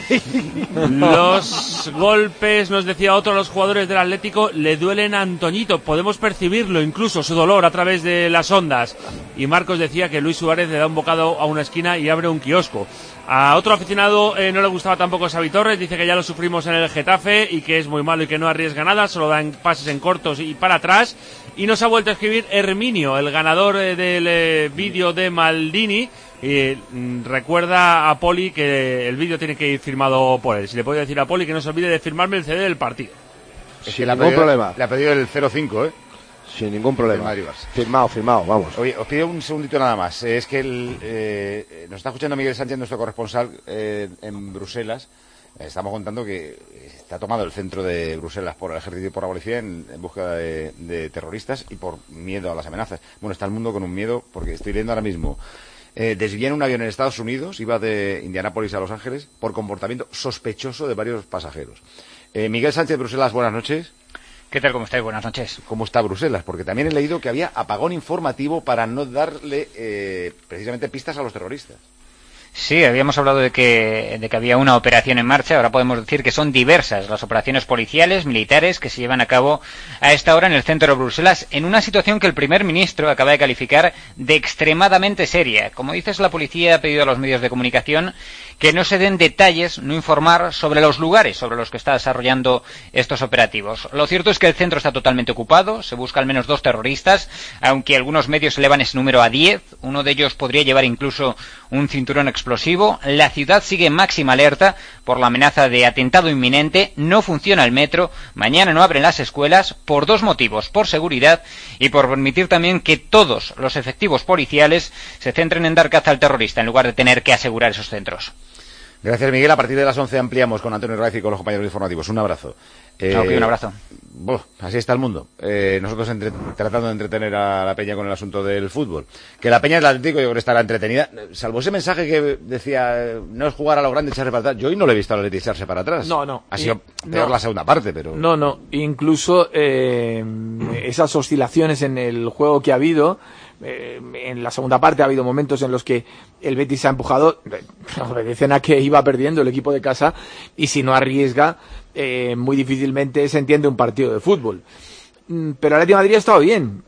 Los golpes, nos decía otro, a los jugadores del Atlético le duelen a Antoñito. Podemos percibirlo, incluso su dolor a través de las ondas. Y Marcos decía que Luis Suárez le da un bocado a una esquina y abre un kiosco. A otro aficionado no le gustaba tampoco Xavi Torres, dice que ya lo sufrimos en el Getafe y que es muy malo y que no arriesga nada, solo dan pases en cortos y para atrás. Y nos ha vuelto a escribir Herminio, el ganador del vídeo de Maldini, y recuerda a Poli que el vídeo tiene que ir firmado por él. Si le puedo decir a Poli que no se olvide de firmarme el CD del partido. Sin ningún problema. Le ha pedido el 0-5, Sin ningún problema. Firmado, vamos. Oye, os pido un segundito nada más. Es que nos está escuchando Miguel Sánchez, nuestro corresponsal en Bruselas. Estamos contando que está tomado el centro de Bruselas por el ejército y por la policía en búsqueda de terroristas y por miedo a las amenazas. Bueno, está el mundo con un miedo, porque estoy leyendo ahora mismo. Desvían un avión en Estados Unidos, iba de Indianápolis a Los Ángeles, por comportamiento sospechoso de varios pasajeros. Miguel Sánchez de Bruselas, buenas noches. ¿Qué tal? ¿Cómo estáis? Buenas noches. ¿Cómo está Bruselas? Porque también he leído que había apagón informativo para no darle precisamente pistas a los terroristas. Sí, habíamos hablado de que había una operación en marcha. Ahora podemos decir que son diversas las operaciones policiales, militares, que se llevan a cabo a esta hora en el centro de Bruselas, en una situación que el primer ministro acaba de calificar de extremadamente seria. Como dices, la policía ha pedido a los medios de comunicación que no se den detalles, no informar sobre los lugares sobre los que está desarrollando estos operativos. Lo cierto es que el centro está totalmente ocupado, se busca al menos 2 terroristas, aunque algunos medios elevan ese número a 10, uno de ellos podría llevar incluso un cinturón explosivo. La ciudad sigue en máxima alerta por la amenaza de atentado inminente, no funciona el metro, mañana no abren las escuelas por 2 motivos, por seguridad y por permitir también que todos los efectivos policiales se centren en dar caza al terrorista en lugar de tener que asegurar esos centros. Gracias, Miguel. A partir de las 11 ampliamos con Antonio Raiz y con los compañeros informativos. Un abrazo. Un abrazo. Así está el mundo. Nosotros tratando de entretener a la Peña con el asunto del fútbol. Que la Peña del Atlético yo creo que estará entretenida. Salvo ese mensaje que decía, no es jugar a lo grande, echarse para atrás. Yo hoy no le he visto al Atlético echarse para atrás. No. Ha sido peor la segunda parte, pero... No. Incluso esas oscilaciones en el juego que ha habido... en la segunda parte ha habido momentos en los que el Betis se ha empujado, obedecen a que iba perdiendo el equipo de casa, y si no arriesga, muy difícilmente se entiende un partido de fútbol. Pero el Atlético de Madrid ha estado bien,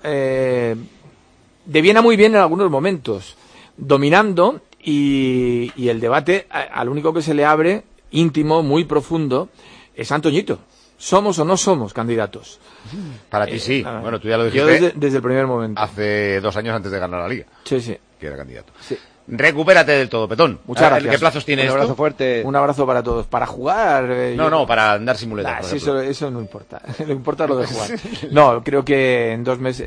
de bien a muy bien en algunos momentos, dominando, y el debate al único que se le abre, íntimo, muy profundo, es Antoñito. ¿Somos o no somos candidatos? Para ti sí. Bueno, tú ya lo dijiste. Yo desde el primer momento. Hace 2 años antes de ganar la Liga. Sí. Que era candidato. Sí. Recupérate del todo, Petón. Muchas gracias. ¿Qué plazos tienes? Un abrazo fuerte. Un abrazo para todos. Para jugar... para andar sin muletas. Eso no importa. Lo importa lo de jugar. No, creo que en 2 meses...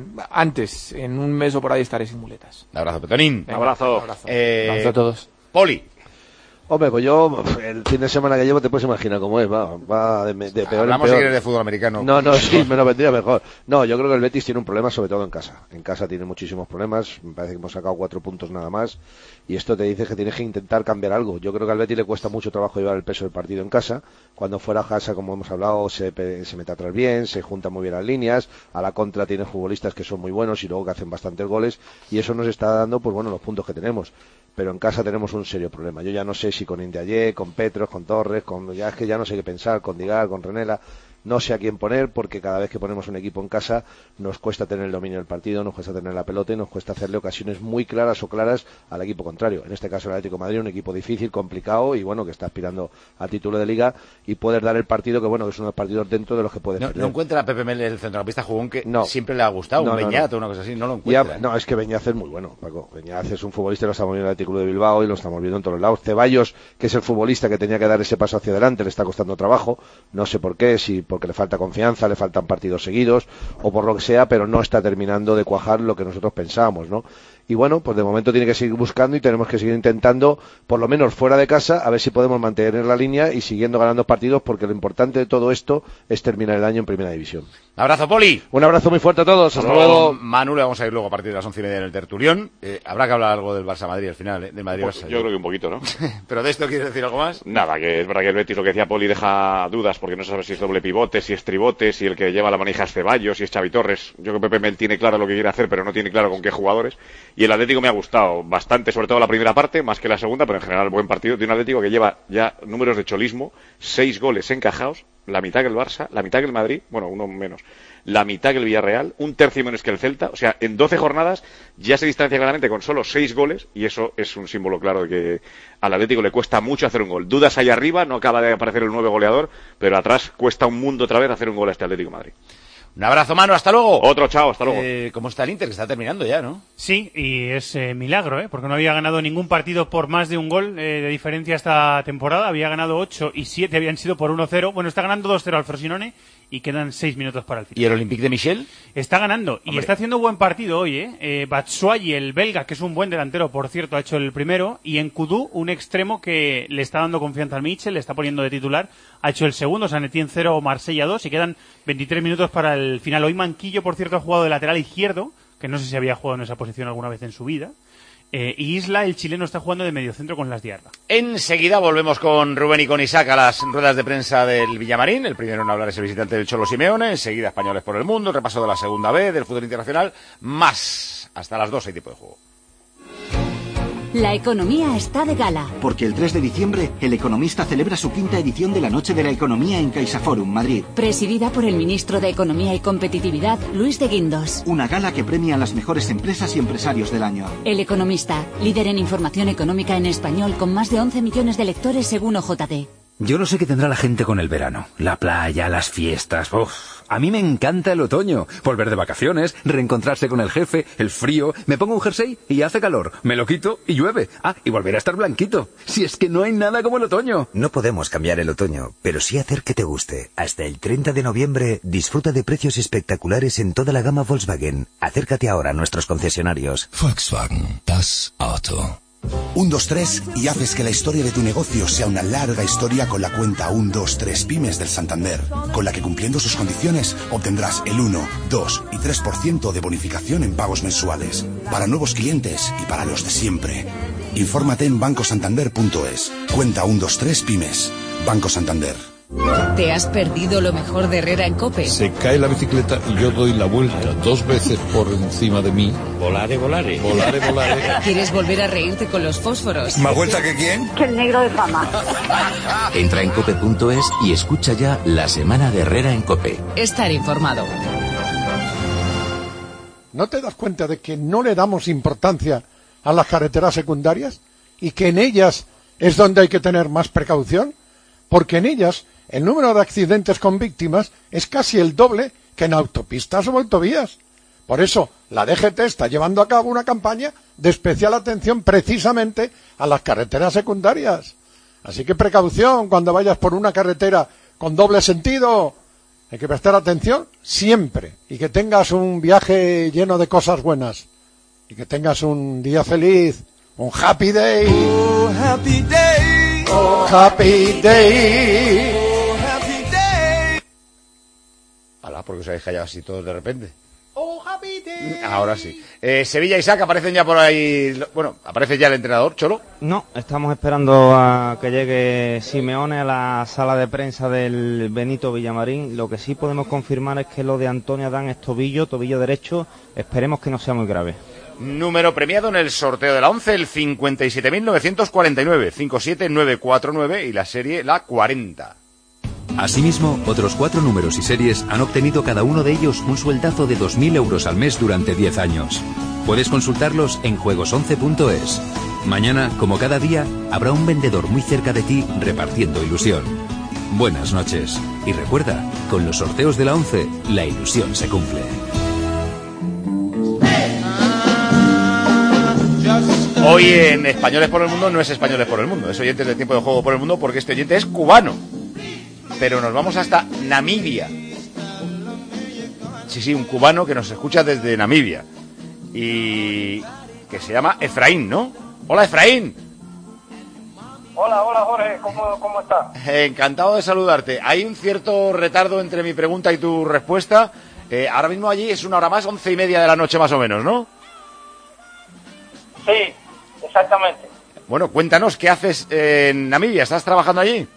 en un mes o por ahí estaré sin muletas. Un abrazo, Petonín. Un abrazo. Abrazo a todos. Poli. Hombre, pues yo, el fin de semana que llevo te puedes imaginar cómo es, va de peor Hablamos en peor. si quieres de fútbol americano. No, sí, me lo vendría mejor. No, yo creo que el Betis tiene un problema sobre todo en casa. En casa tiene muchísimos problemas, me parece que hemos sacado 4 puntos nada más, y esto te dice que tienes que intentar cambiar algo. Yo creo que al Betis le cuesta mucho trabajo llevar el peso del partido en casa. Cuando fuera a casa, como hemos hablado, se mete atrás bien, se juntan muy bien las líneas, a la contra tiene futbolistas que son muy buenos y luego que hacen bastantes goles, y eso nos está dando, pues bueno, los puntos que tenemos. Pero en casa tenemos un serio problema. Yo ya no sé si con Indiaye, con Petros, con Torres, ya es que ya no sé qué pensar, con Digar, con Renela, no sé a quién poner, porque cada vez que ponemos un equipo en casa nos cuesta tener el dominio del partido, nos cuesta tener la pelota y nos cuesta hacerle ocasiones muy claras o claras al equipo contrario. En este caso el Atlético de Madrid, un equipo difícil, complicado y bueno, que está aspirando al título de Liga y poder dar el partido que bueno, que es uno de los partidos dentro de los que puede no encuentra a Pepe Mel, el centrocampista jugón, que siempre le ha gustado, un Beñat o una cosa así, no lo encuentra. Es que Beñat es muy bueno, Paco. Beñat es un futbolista, lo estamos viendo en el Atlético de Bilbao y lo estamos viendo en todos lados. Ceballos, que es el futbolista que tenía que dar ese paso hacia adelante, le está costando trabajo, no sé por qué, si porque le falta confianza, le faltan partidos seguidos o por lo que sea, pero no está terminando de cuajar lo que nosotros pensábamos, ¿no? Y bueno, pues de momento tiene que seguir buscando y tenemos que seguir intentando, por lo menos fuera de casa, a ver si podemos mantener la línea y siguiendo ganando partidos, porque lo importante de todo esto es terminar el año en Primera División. Abrazo, Poli. Un abrazo muy fuerte a todos. Hasta luego. Manu, le vamos a ir luego a partir de las 11:30 en el tertulión. Habrá que hablar algo del Barça-Madrid al final, del Madrid-Barça. Yo creo que un poquito, ¿no? ¿Pero de esto quieres decir algo más? Nada, que es verdad que el Betis, lo que decía Poli, deja dudas, porque no se sabe si es doble pivote, si es tribote, si el que lleva la manija es Ceballos, si es Xavi Torres. Yo creo que Pepe Mel tiene claro lo que quiere hacer, pero no tiene claro con qué jugadores. Y el Atlético me ha gustado bastante, sobre todo la primera parte, más que la segunda, pero en general buen partido de un Atlético que lleva ya números de cholismo, 6 goles encajados, la mitad que el Barça, la mitad que el Madrid, bueno, uno menos, la mitad que el Villarreal, un tercio menos que el Celta, o sea, en 12 jornadas ya se distancia claramente con solo 6 goles, y eso es un símbolo claro de que al Atlético le cuesta mucho hacer un gol. Dudas ahí arriba, no acaba de aparecer el 9 goleador, pero atrás cuesta un mundo otra vez hacer un gol a este Atlético de Madrid. Un abrazo, Manu, hasta luego. Otro, chao, hasta luego. ¿Cómo está el Inter? Que está terminando ya, ¿no? Sí, y es milagro, porque no había ganado ningún partido por más de un gol de diferencia esta temporada. Había ganado 8 y 7 habían sido por 1-0. Bueno, está ganando 2-0 al Frosinone y quedan 6 minutos para el final. ¿Y el Olympique de Michel? Está ganando. Hombre. Y está haciendo buen partido hoy, Batshuayi, el belga, que es un buen delantero, por cierto, ha hecho el primero. Y Nkoudou, un extremo que le está dando confianza al Michel, le está poniendo de titular, ha hecho el segundo. Saint Etienne 0, Marsella 2 y quedan 23 minutos para el final. Hoy Manquillo, por cierto, ha jugado de lateral izquierdo, que no sé si había jugado en esa posición alguna vez en su vida. Y Isla, el chileno, está jugando de mediocentro con Las Diarra. Enseguida volvemos con Rubén y con Isaac a las ruedas de prensa del Villamarín. El primero en hablar es el visitante del Cholo Simeone. Enseguida Españoles por el Mundo, el repaso de la segunda B, del fútbol internacional. Más hasta las 2 hay tiempo de juego. La economía está de gala. Porque el 3 de diciembre, El Economista celebra su 5ª edición de la Noche de la Economía en CaixaForum, Madrid. Presidida por el ministro de Economía y Competitividad, Luis de Guindos. Una gala que premia a las mejores empresas y empresarios del año. El Economista, líder en información económica en español con más de 11 millones de lectores según OJD. Yo no sé qué tendrá la gente con el verano. La playa, las fiestas... Uf. A mí me encanta el otoño. Volver de vacaciones, reencontrarse con el jefe, el frío... Me pongo un jersey y hace calor. Me lo quito y llueve. Ah, y volver a estar blanquito. Si es que no hay nada como el otoño. No podemos cambiar el otoño, pero sí hacer que te guste. Hasta el 30 de noviembre disfruta de precios espectaculares en toda la gama Volkswagen. Acércate ahora a nuestros concesionarios. Volkswagen, das Auto. 1, 2, 3 y haces que la historia de tu negocio sea una larga historia con la cuenta 1, 2, 3 Pymes del Santander, con la que cumpliendo sus condiciones obtendrás el 1, 2 y 3% de bonificación en pagos mensuales, para nuevos clientes y para los de siempre. Infórmate en bancosantander.es. Cuenta 1, 2, 3 Pymes. Banco Santander. ¿Te has perdido lo mejor de Herrera en COPE? Se cae la bicicleta y yo doy la vuelta 2 veces por encima de mí. Volare. ¿Quieres volver a reírte con los fósforos? ¿Más vuelta que quién? Que el negro de fama. Entra en cope.es y escucha ya la semana de Herrera en COPE. Estar informado. ¿No te das cuenta de que no le damos importancia a las carreteras secundarias y que en ellas es donde hay que tener más precaución? Porque en ellas el número de accidentes con víctimas es casi el doble que en autopistas o autovías. Por eso, la DGT está llevando a cabo una campaña de especial atención precisamente a las carreteras secundarias. Así que precaución cuando vayas por una carretera con doble sentido. Hay que prestar atención siempre y que tengas un viaje lleno de cosas buenas y que tengas un día feliz, un happy day. Oh, happy day. Oh, happy day. Alá, porque os habéis callado así todos de repente. Oh, happy day. Ahora sí. Sevilla y Isaac aparecen ya por ahí. Bueno, aparece ya el entrenador, Cholo. No, estamos esperando a que llegue Simeone a la sala de prensa del Benito Villamarín. Lo que sí podemos confirmar es que lo de Antonio Adán es tobillo derecho. Esperemos que no sea muy grave. Número premiado en el sorteo de la 11, el 57.949, 57949 y la serie la 40. Asimismo, otros 4 números y series han obtenido cada uno de ellos un sueldazo de 2.000 euros al mes durante 10 años. Puedes consultarlos en juegos11.es. Mañana, como cada día, habrá un vendedor muy cerca de ti repartiendo ilusión. Buenas noches. Y recuerda, con los sorteos de la 11, la ilusión se cumple. Hoy en Españoles por el Mundo no es Españoles por el Mundo, es Oyentes del Tiempo de Juego por el Mundo, porque este oyente es cubano. Pero nos vamos hasta Namibia. Sí, un cubano que nos escucha desde Namibia. Y que se llama Efraín, ¿no? Hola, Efraín. Hola, Jorge, ¿cómo estás? Encantado de saludarte. Hay un cierto retardo entre mi pregunta y tu respuesta. Ahora mismo allí es 1 hora más, 11:30 de la noche más o menos, ¿no? Sí, exactamente. Bueno, cuéntanos, ¿qué haces en Namibia? ¿Estás trabajando allí?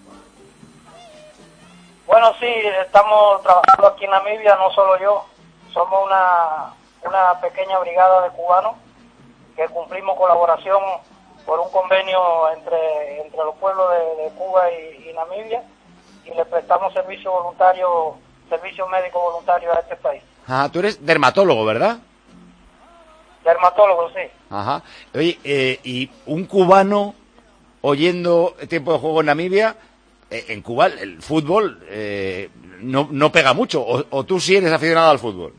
Bueno, sí, estamos trabajando aquí en Namibia, no solo yo. Somos una pequeña brigada de cubanos que cumplimos colaboración por un convenio entre los pueblos de Cuba y Namibia, y le prestamos servicio médico voluntario a este país. Ah, tú eres dermatólogo, ¿verdad? Dermatólogo, sí. Ajá. Oye, y un cubano oyendo Tiempo de Juego en Namibia, en Cuba el fútbol no pega mucho, o tú sí eres aficionado al fútbol.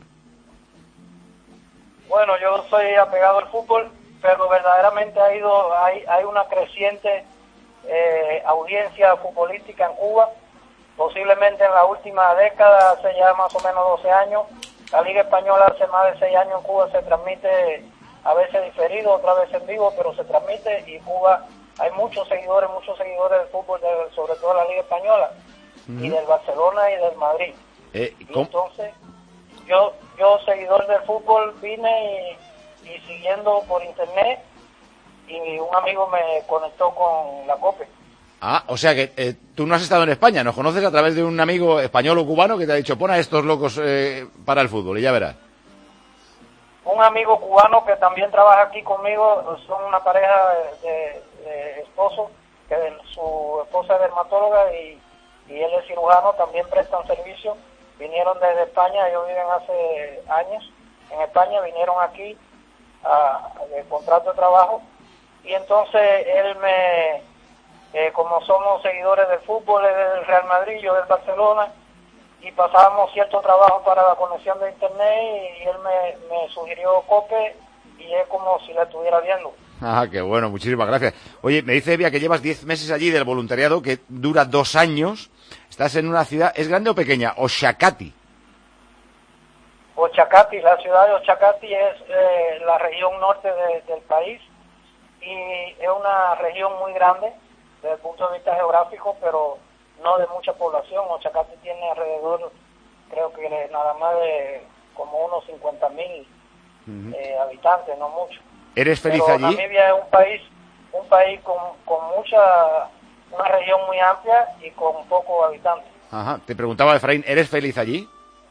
Bueno, yo soy apegado al fútbol, pero verdaderamente hay una creciente audiencia futbolística en Cuba. Posiblemente en la última década, hace ya más o menos 12 años, la Liga Española hace más de 6 años en Cuba se transmite, a veces diferido, otra vez en vivo, pero se transmite, y Cuba hay muchos seguidores del fútbol, sobre todo de la Liga Española, y del Barcelona y del Madrid. Y entonces, yo seguidor del fútbol, vine y siguiendo por internet, y un amigo me conectó con la COPE. Ah, o sea que tú no has estado en España, nos conoces a través de un amigo español o cubano que te ha dicho, pon a estos locos para el fútbol y ya verás. un amigo cubano que también trabaja aquí conmigo, son una pareja de esposos, que su esposa es dermatóloga y él es cirujano, también prestan servicio. Vinieron desde España, ellos viven hace años en España, vinieron aquí de contrato de trabajo, y entonces él como somos seguidores del fútbol, él del Real Madrid, yo del Barcelona, y pasábamos cierto trabajo para la conexión de internet, y él me sugirió COPE, y es como si la estuviera viendo. Ah, qué bueno, muchísimas gracias. Oye, me dice Evia que llevas 10 meses allí del voluntariado, que dura 2 años. Estás en una ciudad, ¿es grande o pequeña? Oshakati. Ochacati, la ciudad de Ochacati es la región norte del país, y es una región muy grande desde el punto de vista geográfico, pero no de mucha población. Ochacati tiene alrededor, creo que nada más de como unos 50.000 habitantes, no mucho. ¿Eres feliz pero allí? Namibia es un país con una región muy amplia y con pocos habitantes. Ajá, te preguntaba Efraín, ¿eres feliz allí?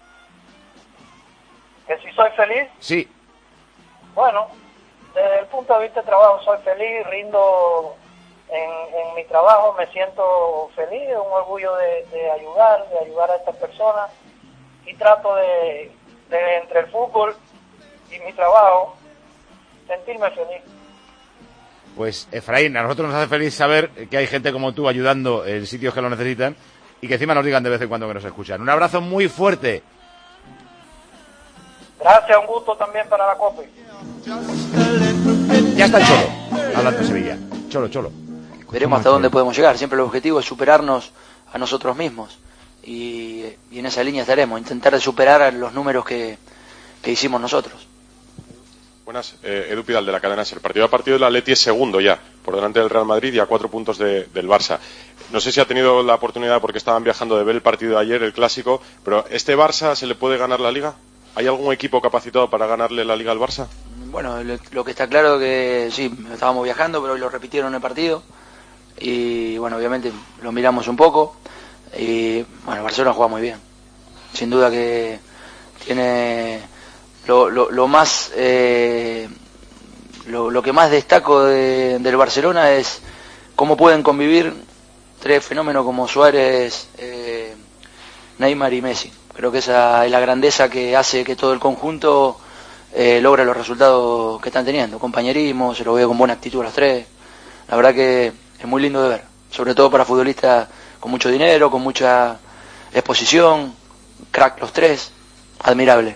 ¿Que si soy feliz? Sí. Bueno, desde el punto de vista de trabajo soy feliz, rindo en mi trabajo, me siento feliz, es un orgullo de ayudar a estas personas, y trato de entre el fútbol y mi trabajo sentirme feliz. Pues Efraín, a nosotros nos hace feliz saber que hay gente como tú ayudando en sitios que lo necesitan, y que encima nos digan de vez en cuando que nos escuchan. Un abrazo muy fuerte. Gracias, un gusto también para la COPE. Ya está el Cholo, hablando de Sevilla. Cholo. Veremos hasta dónde podemos llegar. Siempre el objetivo es superarnos a nosotros mismos. Y en esa línea estaremos, intentar de superar los números que hicimos nosotros. Buenas, Edu Pidal de la cadena SER. Partido a partido el Atleti es segundo ya, por delante del Real Madrid y a 4 puntos del Barça. No sé si ha tenido la oportunidad, porque estaban viajando, de ver el partido de ayer, el clásico, pero ¿este Barça se le puede ganar la Liga? ¿Hay algún equipo capacitado para ganarle la Liga al Barça? Bueno, lo que está claro es que sí, estábamos viajando, pero hoy lo repitieron en el partido. Y bueno, obviamente lo miramos un poco. Y bueno, Barcelona juega muy bien. Sin duda que tiene lo más... Lo que más destaco del Barcelona es cómo pueden convivir 3 fenómenos como Suárez, Neymar y Messi. Creo que esa es la grandeza que hace que todo el conjunto logre los resultados que están teniendo. Compañerismo, se lo veo con buena actitud a los 3. La verdad que es muy lindo de ver, sobre todo para futbolistas con mucho dinero, con mucha exposición, crack los 3, admirable.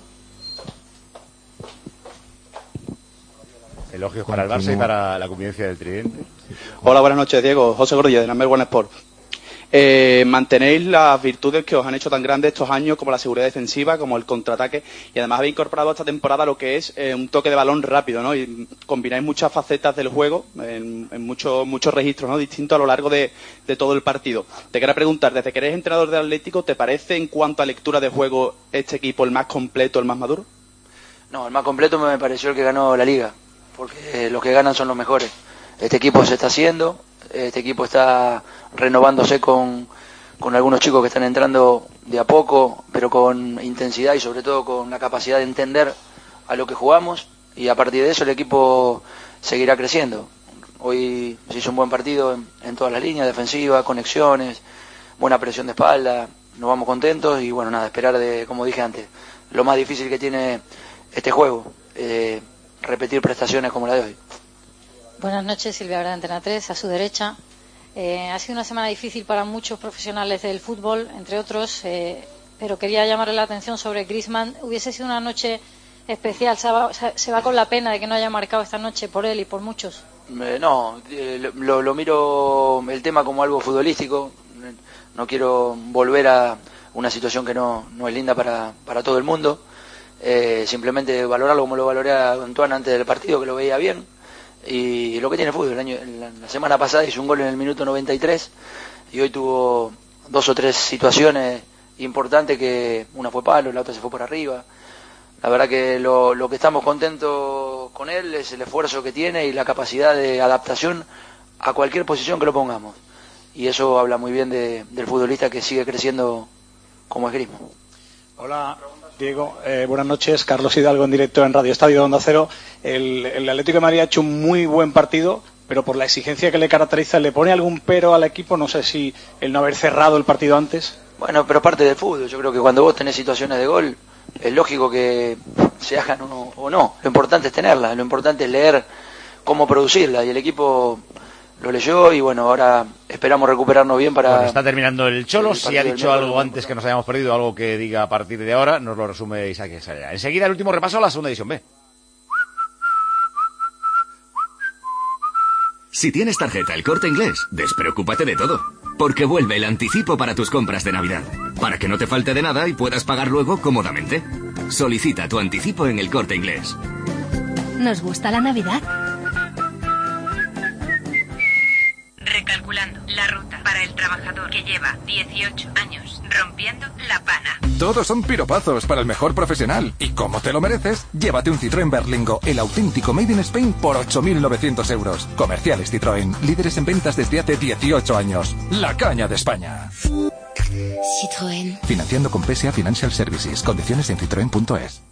Elogios para el Barça y para la convivencia del tridente. Hola, buenas noches, Diego. José Gordillo, de Number One Sport. Mantenéis las virtudes que os han hecho tan grandes estos años, como la seguridad defensiva, como el contraataque, y además habéis incorporado esta temporada lo que es un toque de balón rápido, ¿no? Y combináis muchas facetas del juego en muchos registros, ¿no? Distintos a lo largo de todo el partido. Te quería preguntar, desde que eres entrenador de Atlético, ¿te parece en cuanto a lectura de juego este equipo el más completo, el más maduro? No, el más completo me pareció el que ganó la Liga, porque los que ganan son los mejores. Este equipo se está haciendo, este equipo está renovándose con algunos chicos que están entrando de a poco, pero con intensidad y sobre todo con la capacidad de entender a lo que jugamos, y a partir de eso el equipo seguirá creciendo. Hoy se hizo un buen partido en todas las líneas, defensiva, conexiones, buena presión de espalda, nos vamos contentos y bueno, nada, esperar como dije antes, lo más difícil que tiene este juego, repetir prestaciones como la de hoy. Buenas noches, Silvia Vera, Antena 3, a su derecha. Ha sido una semana difícil para muchos profesionales del fútbol, entre otros, pero quería llamarle la atención sobre Griezmann. Hubiese sido una noche especial, se va con la pena de que no haya marcado esta noche por él y por muchos. No, lo miro el tema como algo futbolístico, no quiero volver a una situación que no es linda para todo el mundo, simplemente valorarlo como lo valoré a Antoine antes del partido, que lo veía bien. Y lo que tiene el fútbol, la semana pasada hizo un gol en el minuto 93 y hoy tuvo 2 o 3 situaciones importantes, que una fue palo, la otra se fue por arriba. La verdad que lo que estamos contentos con él es el esfuerzo que tiene y la capacidad de adaptación a cualquier posición que lo pongamos, y eso habla muy bien del futbolista que sigue creciendo como es Griezmann. Hola, Diego, buenas noches. Carlos Hidalgo en directo en Radio Estadio de Onda Cero. El Atlético de Madrid ha hecho un muy buen partido, pero por la exigencia que le caracteriza, ¿le pone algún pero al equipo? No sé si el no haber cerrado el partido antes. Bueno, pero parte del fútbol. Yo creo que cuando vos tenés situaciones de gol, es lógico que se hagan o no. Lo importante es tenerla, lo importante es leer cómo producirla. Y el equipo lo leyó y bueno, ahora esperamos recuperarnos bien para... Bueno, está terminando el Cholo. Si ha dicho algo antes que nos hayamos perdido, algo que diga a partir de ahora, nos lo resume Isaac Esaya. Enseguida el último repaso a la segunda división B. Si tienes tarjeta El Corte Inglés, despreocúpate de todo, porque vuelve el anticipo para tus compras de Navidad, para que no te falte de nada y puedas pagar luego cómodamente. Solicita tu anticipo en El Corte Inglés. ¿Nos gusta la Navidad? Recalculando la ruta para el trabajador que lleva 18 años rompiendo la pana. Todos son piropazos para el mejor profesional. Y como te lo mereces, llévate un Citroën Berlingo, el auténtico Made in Spain, por 8.900 euros. Comerciales Citroën, líderes en ventas desde hace 18 años. La caña de España. Citroën. Financiando con PSA Financial Services. Condiciones en citroen.es.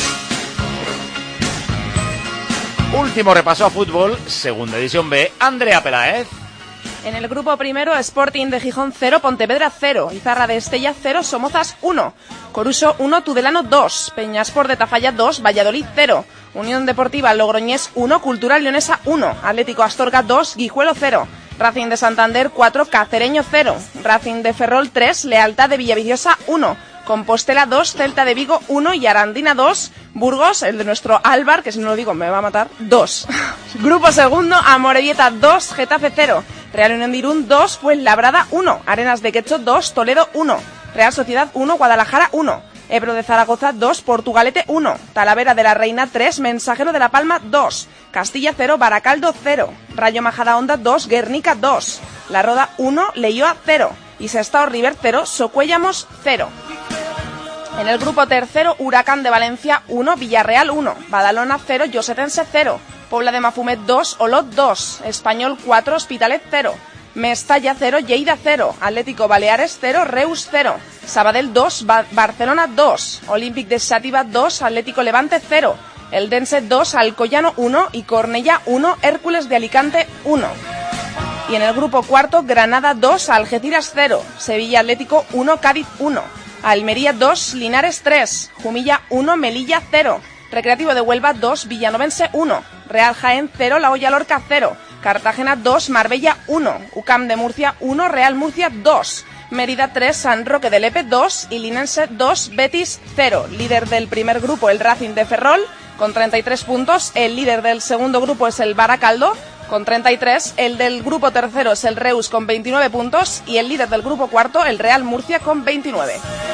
Último repaso a fútbol, segunda división B, Andrea Peláez. En el grupo primero, Sporting de Gijón 0, Pontevedra 0, Izarra de Estella 0, Somozas 1, Coruso 1, Tudelano 2, Peñaspor de Tafalla 2, Valladolid 0, Unión Deportiva Logroñés 1, Cultural Leonesa 1, Atlético Astorga 2, Guijuelo 0, Racing de Santander 4, Cacereño 0, Racing de Ferrol 3, Lealtad de Villaviciosa 1, Compostela 2, Celta de Vigo 1 y Arandina 2, Burgos, el de nuestro Álvar, que si no lo digo me va a matar, 2. Grupo segundo, Amorebieta 2, Getafe 0, Real Unión de Irún 2, Fuenlabrada 1, Arenas de Quecho 2, Toledo 1, Real Sociedad 1, Guadalajara 1, Ebro de Zaragoza 2, Portugalete 1, Talavera de la Reina 3, Mensajero de la Palma 2, Castilla 0, Baracaldo 0, Rayo Majadahonda 2, Guernica 2, La Roda 1, Leioa 0 y Sestao River 0, Socuellamos 0. En el grupo tercero, Huracán de Valencia 1, Villarreal 1, Badalona 0, Llosetense 0, Pobla de Mafumet 2, Olot 2, Español 4, Hospitalet 0, Mestalla 0, Lleida 0, Atlético Baleares 0, Reus 0, Sabadell 2, Barcelona 2, Olímpic de Xàtiva 2, Atlético Levante 0, Eldense 2, Alcoyano 1 y Cornellá 1, Hércules de Alicante 1. Y en el grupo cuarto, Granada 2, Algeciras 0, Sevilla Atlético 1, Cádiz 1, Almería 2, Linares 3, Jumilla 1, Melilla 0, Recreativo de Huelva 2, Villanovense 1, Real Jaén 0, La Hoya Lorca 0, Cartagena 2, Marbella 1, UCAM de Murcia 1, Real Murcia 2, Mérida 3, San Roque de Lepe 2 y Linense 2, Betis 0. Líder del primer grupo el Racing de Ferrol con 33 puntos, el líder del segundo grupo es el Baracaldo con 33, el del grupo tercero es el Reus con 29 puntos y el líder del grupo cuarto el Real Murcia con 29.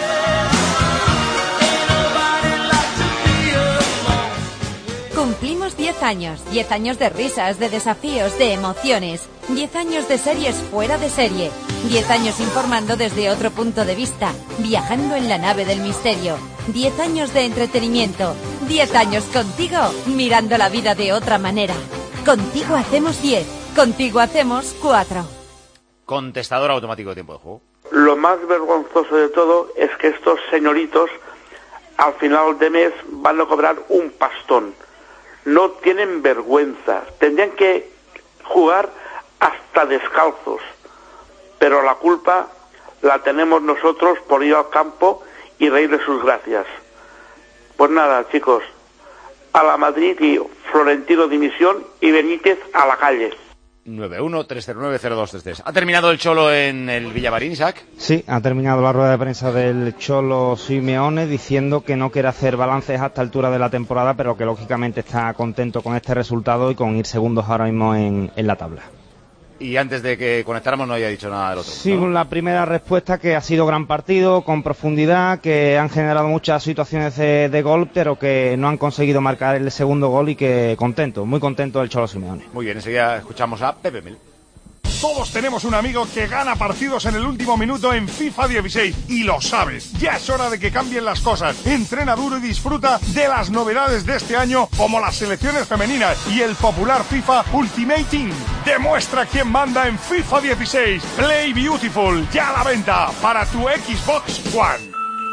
Cumplimos 10 años, 10 años de risas, de desafíos, de emociones, 10 años de series fuera de serie, 10 años informando desde otro punto de vista, viajando en la nave del misterio, 10 años de entretenimiento, 10 años contigo, mirando la vida de otra manera. Contigo hacemos 10, contigo hacemos 4. Contestador automático de tiempo de juego. Lo más vergonzoso de todo es que estos señoritos al final de mes van a cobrar un pastón. No tienen vergüenza, tendrían que jugar hasta descalzos, pero la culpa la tenemos nosotros por ir al campo y reírle sus gracias. Pues nada, chicos, a la Madrid y Florentino dimisión y Benítez a la calle. 9-1-309-0233. ¿Ha terminado el Cholo en el Villamarín, Isaac? Sí, ha terminado la rueda de prensa del Cholo Simeone diciendo que no quiere hacer balances a esta altura de la temporada, pero que lógicamente está contento con este resultado y con ir segundos ahora mismo en la tabla. Y antes de que conectáramos no había dicho nada del otro. Sí, ¿no? La primera respuesta que ha sido gran partido, con profundidad, que han generado muchas situaciones de gol, pero que no han conseguido marcar el segundo gol y que contento, muy contento el Cholo Simeone. Muy bien, enseguida escuchamos a Pepe Mel. Todos tenemos un amigo que gana partidos en el último minuto en FIFA 16 y lo sabes. Ya es hora de que cambien las cosas. Entrena duro y disfruta de las novedades de este año como las selecciones femeninas y el popular FIFA Ultimate Team. Demuestra quién manda en FIFA 16. Play Beautiful, ya a la venta para tu Xbox One.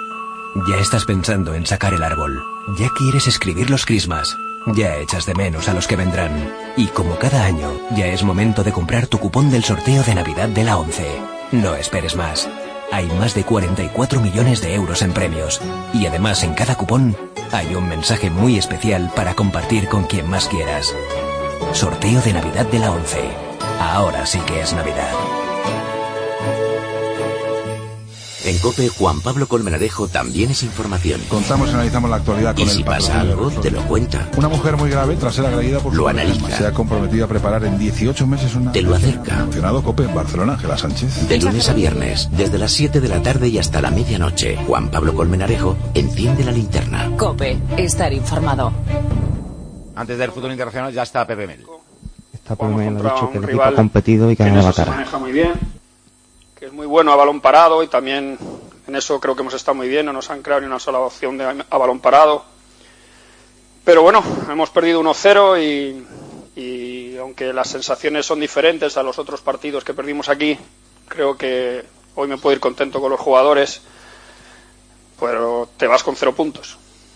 Ya estás pensando en sacar el árbol. Ya quieres escribir los crismas. Ya echas de menos a los que vendrán. Y como cada año, ya es momento de comprar tu cupón del sorteo de Navidad de la ONCE. No esperes más. Hay más de 44 millones de euros en premios. Y además en cada cupón hay un mensaje muy especial para compartir con quien más quieras. Sorteo de Navidad de la ONCE. Ahora sí que es Navidad. En COPE, Juan Pablo Colmenarejo también es información. Contamos y analizamos la actualidad con y si pasa algo, te lo cuenta. Una mujer muy grave, tras ser agredida por lo su analiza. Problema, se ha comprometido a preparar en 18 meses una... Te lo acerca. Funcionado COPE en Barcelona, Ángela Sánchez. De lunes a viernes, desde las 7 de la tarde y hasta la medianoche, Juan Pablo Colmenarejo enciende la linterna. COPE, estar informado. Antes del fútbol internacional ya está Pepe Mel. Pepe Mel ha dicho que el equipo ha competido y que ha ganado la cara. Se maneja muy bien, que es muy bueno a balón parado y también en eso creo que hemos estado muy bien, no nos han creado ni una sola opción a balón parado. Pero bueno, hemos perdido 1-0 y aunque las sensaciones son diferentes a los otros partidos que perdimos aquí, creo que hoy me puedo ir contento con los jugadores, pero te vas con 0 puntos.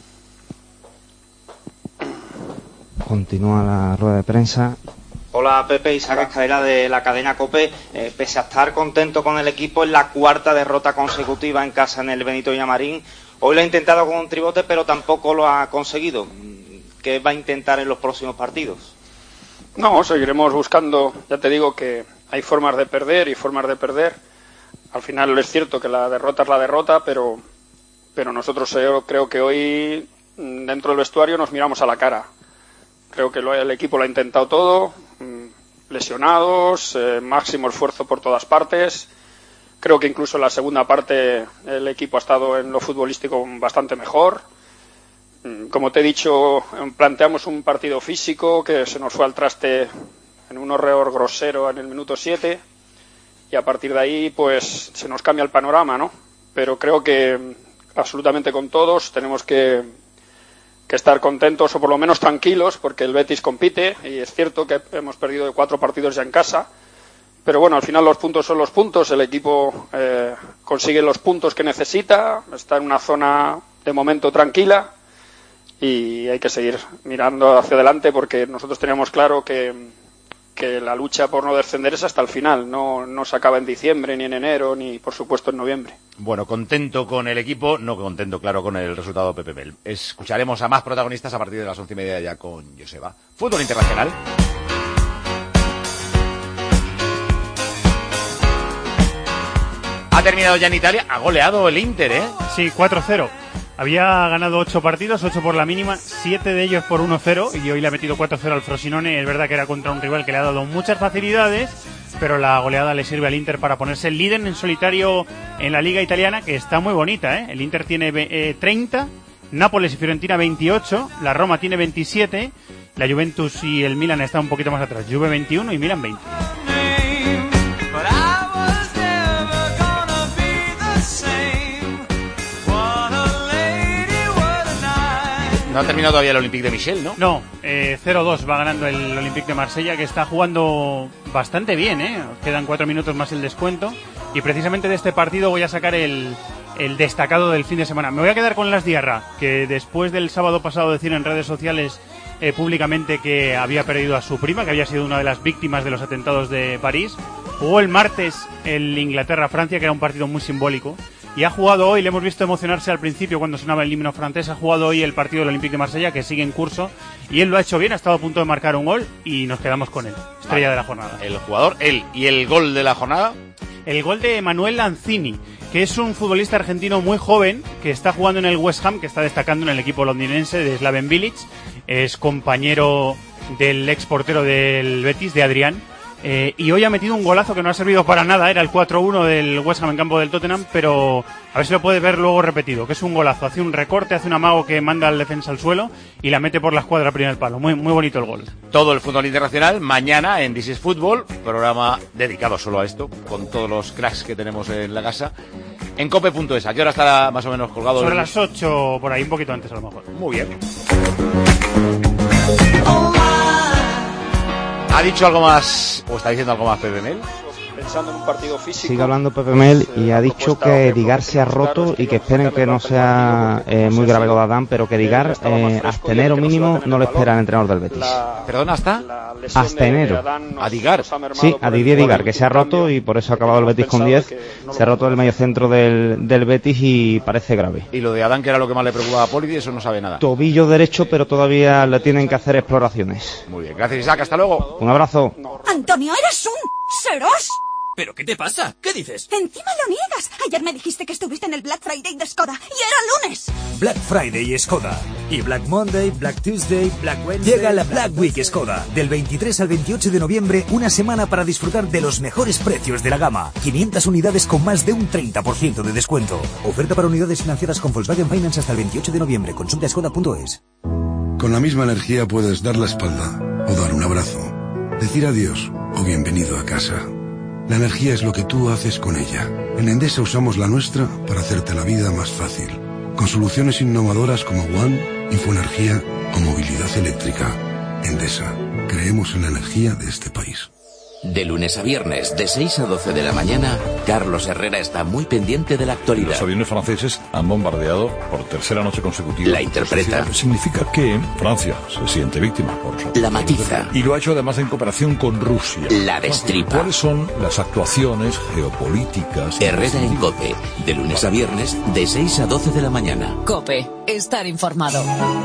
Continúa la rueda de prensa. Hola Pepe, Isaac Escalera de la cadena COPE. Pese a estar contento con el equipo, en la cuarta derrota consecutiva en casa en el Benito Villamarín. Hoy lo ha intentado con un tribote, pero tampoco lo ha conseguido. ¿Qué va a intentar en los próximos partidos? No, seguiremos buscando. Ya te digo que hay formas de perder y formas de perder. Al final es cierto que la derrota es la derrota, pero nosotros creo que hoy dentro del vestuario nos miramos a la cara. Creo que el equipo lo ha intentado todo, lesionados, máximo esfuerzo por todas partes. Creo que incluso en la segunda parte el equipo ha estado en lo futbolístico bastante mejor. Como te he dicho, planteamos un partido físico que se nos fue al traste en un error grosero en el minuto 7 y a partir de ahí pues se nos cambia el panorama, ¿no? Pero creo que absolutamente con todos tenemos que estar contentos o por lo menos tranquilos porque el Betis compite y es cierto que hemos perdido 4 partidos ya en casa, pero bueno, al final los puntos son los puntos, el equipo consigue los puntos que necesita, está en una zona de momento tranquila y hay que seguir mirando hacia adelante porque nosotros teníamos claro que la lucha por no descender es hasta el final, no se acaba en diciembre, ni en enero, ni por supuesto en noviembre. Bueno, contento con el equipo, no contento, claro, con el resultado de Pepe Mel. Escucharemos a más protagonistas a partir de las 11:30 ya con Joseba. Fútbol internacional. Ha terminado ya en Italia, ha goleado el Inter, ¿eh? Sí, 4-0. Había ganado 8 partidos, 8 por la mínima, 7 de ellos por 1-0 y hoy le ha metido 4-0 al Frosinone. Es verdad que era contra un rival que le ha dado muchas facilidades, pero la goleada le sirve al Inter para ponerse el líder en solitario en la Liga Italiana, que está muy bonita, ¿eh? El Inter tiene 30, Nápoles y Fiorentina 28, la Roma tiene 27, la Juventus y el Milan están un poquito más atrás, Juve 21 y Milan 20. No ha terminado todavía el Olympique de Michel, ¿no? No, 0-2 va ganando el Olympique de Marsella, que está jugando bastante bien, ¿eh? Quedan 4 minutos más el descuento. Y precisamente de este partido voy a sacar el destacado del fin de semana. Me voy a quedar con Las Diarra, que después del sábado pasado decir en redes sociales públicamente que había perdido a su prima, que había sido una de las víctimas de los atentados de París. Jugó el martes el Inglaterra-Francia, que era un partido muy simbólico. Y ha jugado hoy, le hemos visto emocionarse al principio cuando sonaba el himno francés, ha jugado hoy el partido del Olympique de Marsella, que sigue en curso, y él lo ha hecho bien, ha estado a punto de marcar un gol, y nos quedamos con él, estrella de la jornada. El jugador, él, y el gol de la jornada. El gol de Manuel Lanzini, que es un futbolista argentino muy joven, que está jugando en el West Ham, que está destacando en el equipo londinense de Slaven Bilic, es compañero del ex portero del Betis, de Adrián. Y hoy ha metido un golazo que no ha servido para nada, era el 4-1 del West Ham en campo del Tottenham, pero a ver si lo puede ver luego repetido, que es un golazo, hace un recorte, hace un amago que manda al defensa al suelo y la mete por la escuadra al primer palo, muy bonito el gol. Todo el fútbol internacional mañana en This is Football, programa dedicado solo a esto, con todos los cracks que tenemos en la casa, en cope.es. ¿A qué hora estará más o menos colgado? Sobre las 8, por ahí, un poquito antes a lo mejor. Muy bien. ¿Ha dicho algo más, o está diciendo algo más Pepe Mel? pensando en un partido físico. Sigue hablando Pepe Mel y ha dicho que Digar se ha roto y que esperen que no sea muy grave lo de Adán, pero que Digar hasta enero mínimo no le espera al entrenador del Betis. ¿Perdona, hasta? Hasta enero. ¿A Digar? Sí, a Didier Digar, que se ha roto y por eso ha acabado el Betis con 10. Se ha roto el mediocentro del Betis y parece grave. Y lo de Adán, que era lo que más le preocupaba a Poli, eso no sabe nada. Tobillo derecho, pero todavía le tienen que hacer exploraciones. Muy bien, gracias Isaac, hasta luego. Un abrazo. Antonio, eres un seros. ¿Pero qué te pasa? ¿Qué dices? Encima lo niegas. Ayer me dijiste que estuviste en el Black Friday de Skoda y era lunes. Black Friday Skoda. Y Black Monday, Black Tuesday, Black Wednesday. Llega la Black Week Skoda. Del 23 al 28 de noviembre, una semana para disfrutar de los mejores precios de la gama. 500 unidades con más de un 30% de descuento. Oferta para unidades financiadas con Volkswagen Finance hasta el 28 de noviembre. Consulta skoda.es. Con la misma energía puedes dar la espalda o dar un abrazo. Decir adiós o bienvenido a casa. La energía es lo que tú haces con ella. En Endesa usamos la nuestra para hacerte la vida más fácil. Con soluciones innovadoras como One, Infoenergía o movilidad eléctrica. Endesa, creemos en la energía de este país. De lunes a viernes, de 6 a 12 de la mañana, Carlos Herrera está muy pendiente de la actualidad. Los aviones franceses han bombardeado por tercera noche consecutiva. La interpreta. Significa que Francia se siente víctima. La matiza. Y lo ha hecho además en cooperación con Rusia. La destripa. ¿Cuáles son las actuaciones geopolíticas? Herrera en COPE, de lunes a viernes, de 6 a 12 de la mañana. COPE, estar informado.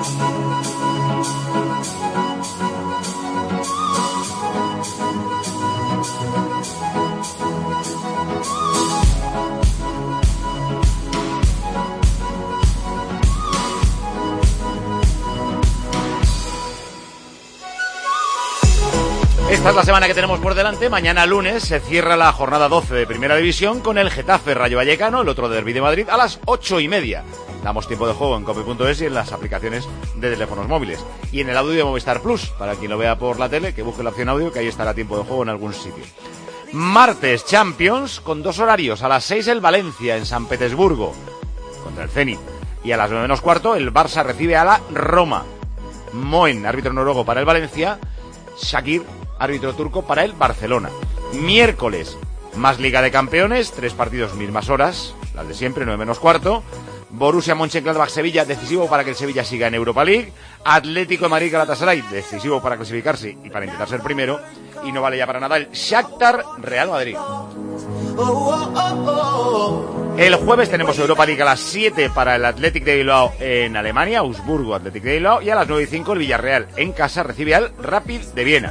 Esta es la semana que tenemos por delante. Mañana lunes se cierra la jornada 12 de Primera División con el Getafe Rayo Vallecano, el otro derbi de Madrid, a las 8:30. Damos tiempo de juego en cope.es y en las aplicaciones de teléfonos móviles. Y en el audio de Movistar Plus, para quien lo vea por la tele, que busque la opción audio, que ahí estará tiempo de juego en algún sitio. Martes, Champions, con 2 horarios. A las 6 el Valencia en San Petersburgo, contra el Zenit. Y a las 9:15 el Barça recibe a la Roma. Moen, árbitro noruego para el Valencia. Shakir, árbitro turco para el Barcelona. Miércoles, más Liga de Campeones, 3 partidos, mismas horas, las de siempre, 9:15. Borussia Mönchengladbach-Sevilla, decisivo para que el Sevilla siga en Europa League. Atlético de Madrid-Galatasaray, decisivo para clasificarse y para intentar ser primero. Y no vale ya para nada el Shakhtar-Real Madrid. El jueves tenemos Europa League a las 7 para el Athletic de Bilbao en Alemania, Augsburgo Athletic de Bilbao, y a las 9:05 el Villarreal en casa recibe al Rapid de Viena.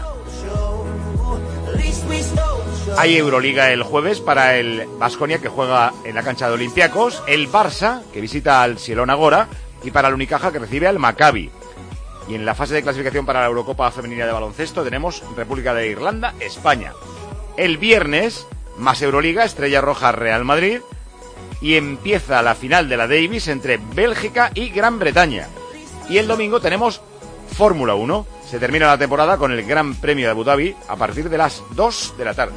Hay Euroliga el jueves para el Baskonia, que juega en la cancha de Olympiacos, el Barça, que visita al Zielona Góra, y para el Unicaja, que recibe al Maccabi. Y en la fase de clasificación para la Eurocopa Femenina de Baloncesto tenemos República de Irlanda, España. El viernes, más Euroliga, Estrella Roja Real Madrid, y empieza la final de la Davis entre Bélgica y Gran Bretaña. Y el domingo tenemos Fórmula 1. Se termina la temporada con el Gran Premio de Abu Dhabi a partir de las 2 de la tarde.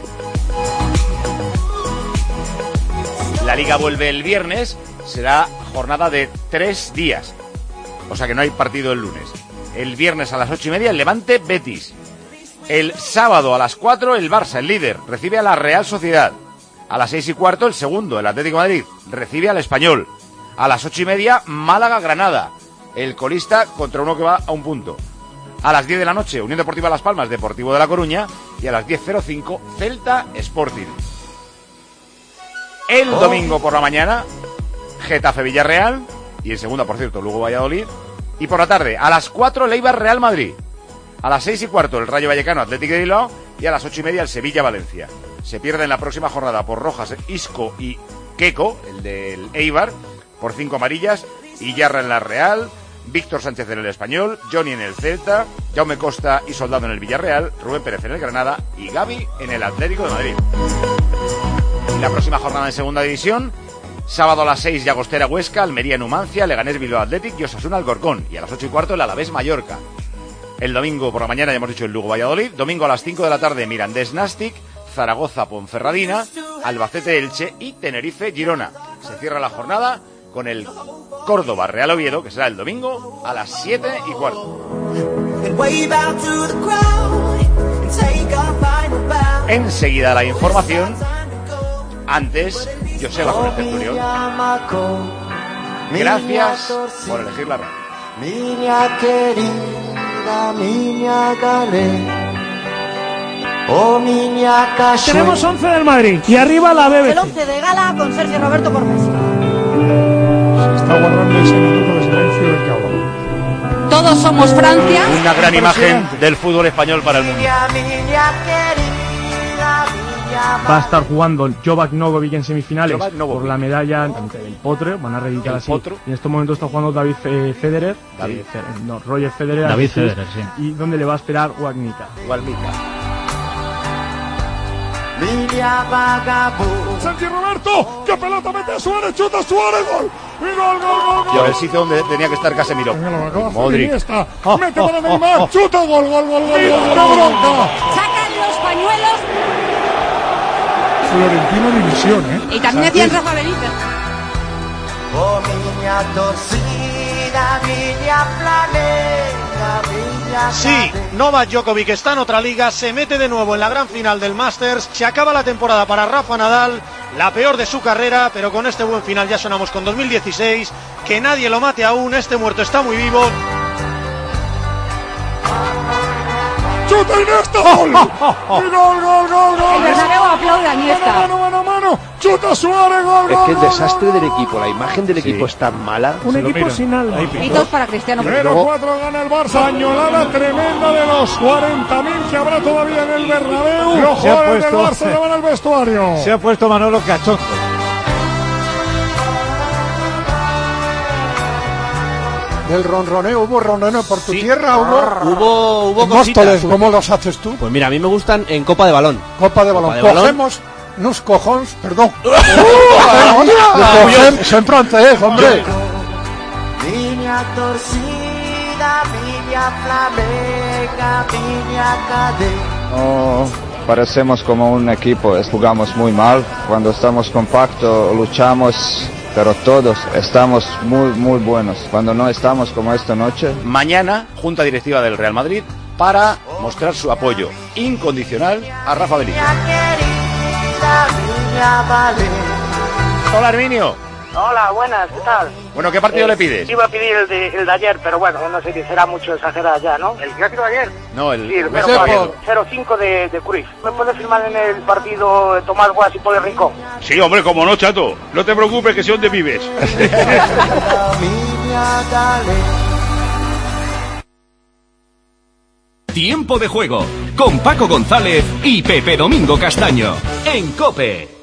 La Liga vuelve el viernes, será jornada de 3 días. O sea que no hay partido el lunes. El viernes a las 8:30 el Levante Betis. El sábado a las 4 el Barça, el líder, recibe a la Real Sociedad. A las 6:15 el segundo, el Atlético de Madrid, recibe al Español. A las 8:30 Málaga-Granada. El colista contra uno que va a un punto. A las 10 de la noche, Unión Deportiva Las Palmas, Deportivo de La Coruña. Y a las 10:05, Celta Sporting. El domingo por la mañana, Getafe Villarreal. Y en segunda, por cierto, Lugo Valladolid. Y por la tarde, a las 4, Eibar Real Madrid. A las 6:15, el Rayo Vallecano Atlético de Bilbao. Y a las 8:30, el Sevilla Valencia. Se pierde en la próxima jornada por rojas Isco y Keco, el del Eibar, por 5 amarillas. Iyarra en la Real. Víctor Sánchez en el Español, Johnny en el Celta, Jaume Costa y Soldado en el Villarreal, Rubén Pérez en el Granada y Gavi en el Atlético de Madrid. Y la próxima jornada en segunda división, sábado a las 6 Llagostera Huesca, Almería Numancia, Leganés Bilbao Athletic y Osasuna Alcorcón. Y a las 8:15 el Alavés Mallorca. El domingo por la mañana ya hemos dicho el Lugo Valladolid, domingo a las 5 de la tarde Mirandés Nastic, Zaragoza Ponferradina, Albacete Elche y Tenerife Girona. Se cierra la jornada con el Córdoba Real Oviedo, que será el domingo a las 7:15. Enseguida la información. Antes, Joseba con el Centurión. Gracias por elegir la radio. Miña querida, miña galé, oh miña calle. Tenemos 11 del Madrid y arriba la BBC. El 11 de gala con Sergio Roberto por Messi. Se está guardando ese minuto de silencio del cabrón. Todos somos Francia. Una gran imagen del fútbol español para el mundo. Va a estar jugando Novak Djokovic en semifinales por la medalla del Potro, van a reeditar así. Y en estos momentos está jugando David Federer, Roger Federer. David Federer, sí. Y donde le va a esperar Wawrinka. Sergio Roberto, qué pelota mete Suárez, chuta Suárez, gol. Y gol. Y el sitio donde tenía que estar Casemiro. Modric. Mete para Neymar, chuta, gol. Bronca. Sacan los pañuelos. Florentino división, Y también decían Rafa Benítez. Oh miña torcida, miña planeta, miña. Sí, Novak Djokovic está en otra liga, se mete de nuevo en la gran final del Masters, se acaba la temporada para Rafa Nadal, la peor de su carrera, pero con este buen final ya sonamos con 2016, que nadie lo mate aún, este muerto está muy vivo. ¡Chuta Iniesta! ¡Gol! ¡Gol! El Bernabéu aplaude a Iniesta. Mano. ¡Chuta Suárez! ¡Gol! Es que el desastre del equipo, la imagen del equipo es tan mala. Un equipo sin alma. Y todos para Cristiano. 0-4 gana el Barça. Añolada tremenda de los 40.000 que habrá todavía en el Bernabéu. Los jugadores del Barça se van al vestuario. Se ha puesto Manolo cachondo. El ronroneo, ¿hubo ronroneo por tu tierra? Hubo Móstoles, ¿cómo los haces tú? Pues mira, a mí me gustan en copa de balón. Copa de balón. Cogemos nos cojons, perdón. Sempre antes, hombre. Miña torcida, miña flamenca, miña cadena. No parecemos como un equipo, jugamos muy mal. Cuando estamos compactos, luchamos, pero todos estamos muy buenos. Cuando no estamos como esta noche. Mañana, Junta Directiva del Real Madrid para mostrar su apoyo incondicional a Rafa Benítez. Hola, Herminio. Hola, buenas, ¿qué tal? Bueno, ¿qué partido le pides? Iba a pedir el de ayer, pero bueno, no sé si será mucho exagerado ya, ¿no? ¿El clásico de ayer? No, el... Sí, el 0-5 de Cruyff. ¿Me puedes firmar en el partido Tomás Guas y Paul Rincón? Sí, hombre, como no, chato. No te preocupes, que sé dónde vives. Tiempo de juego con Paco González y Pepe Domingo Castaño en COPE.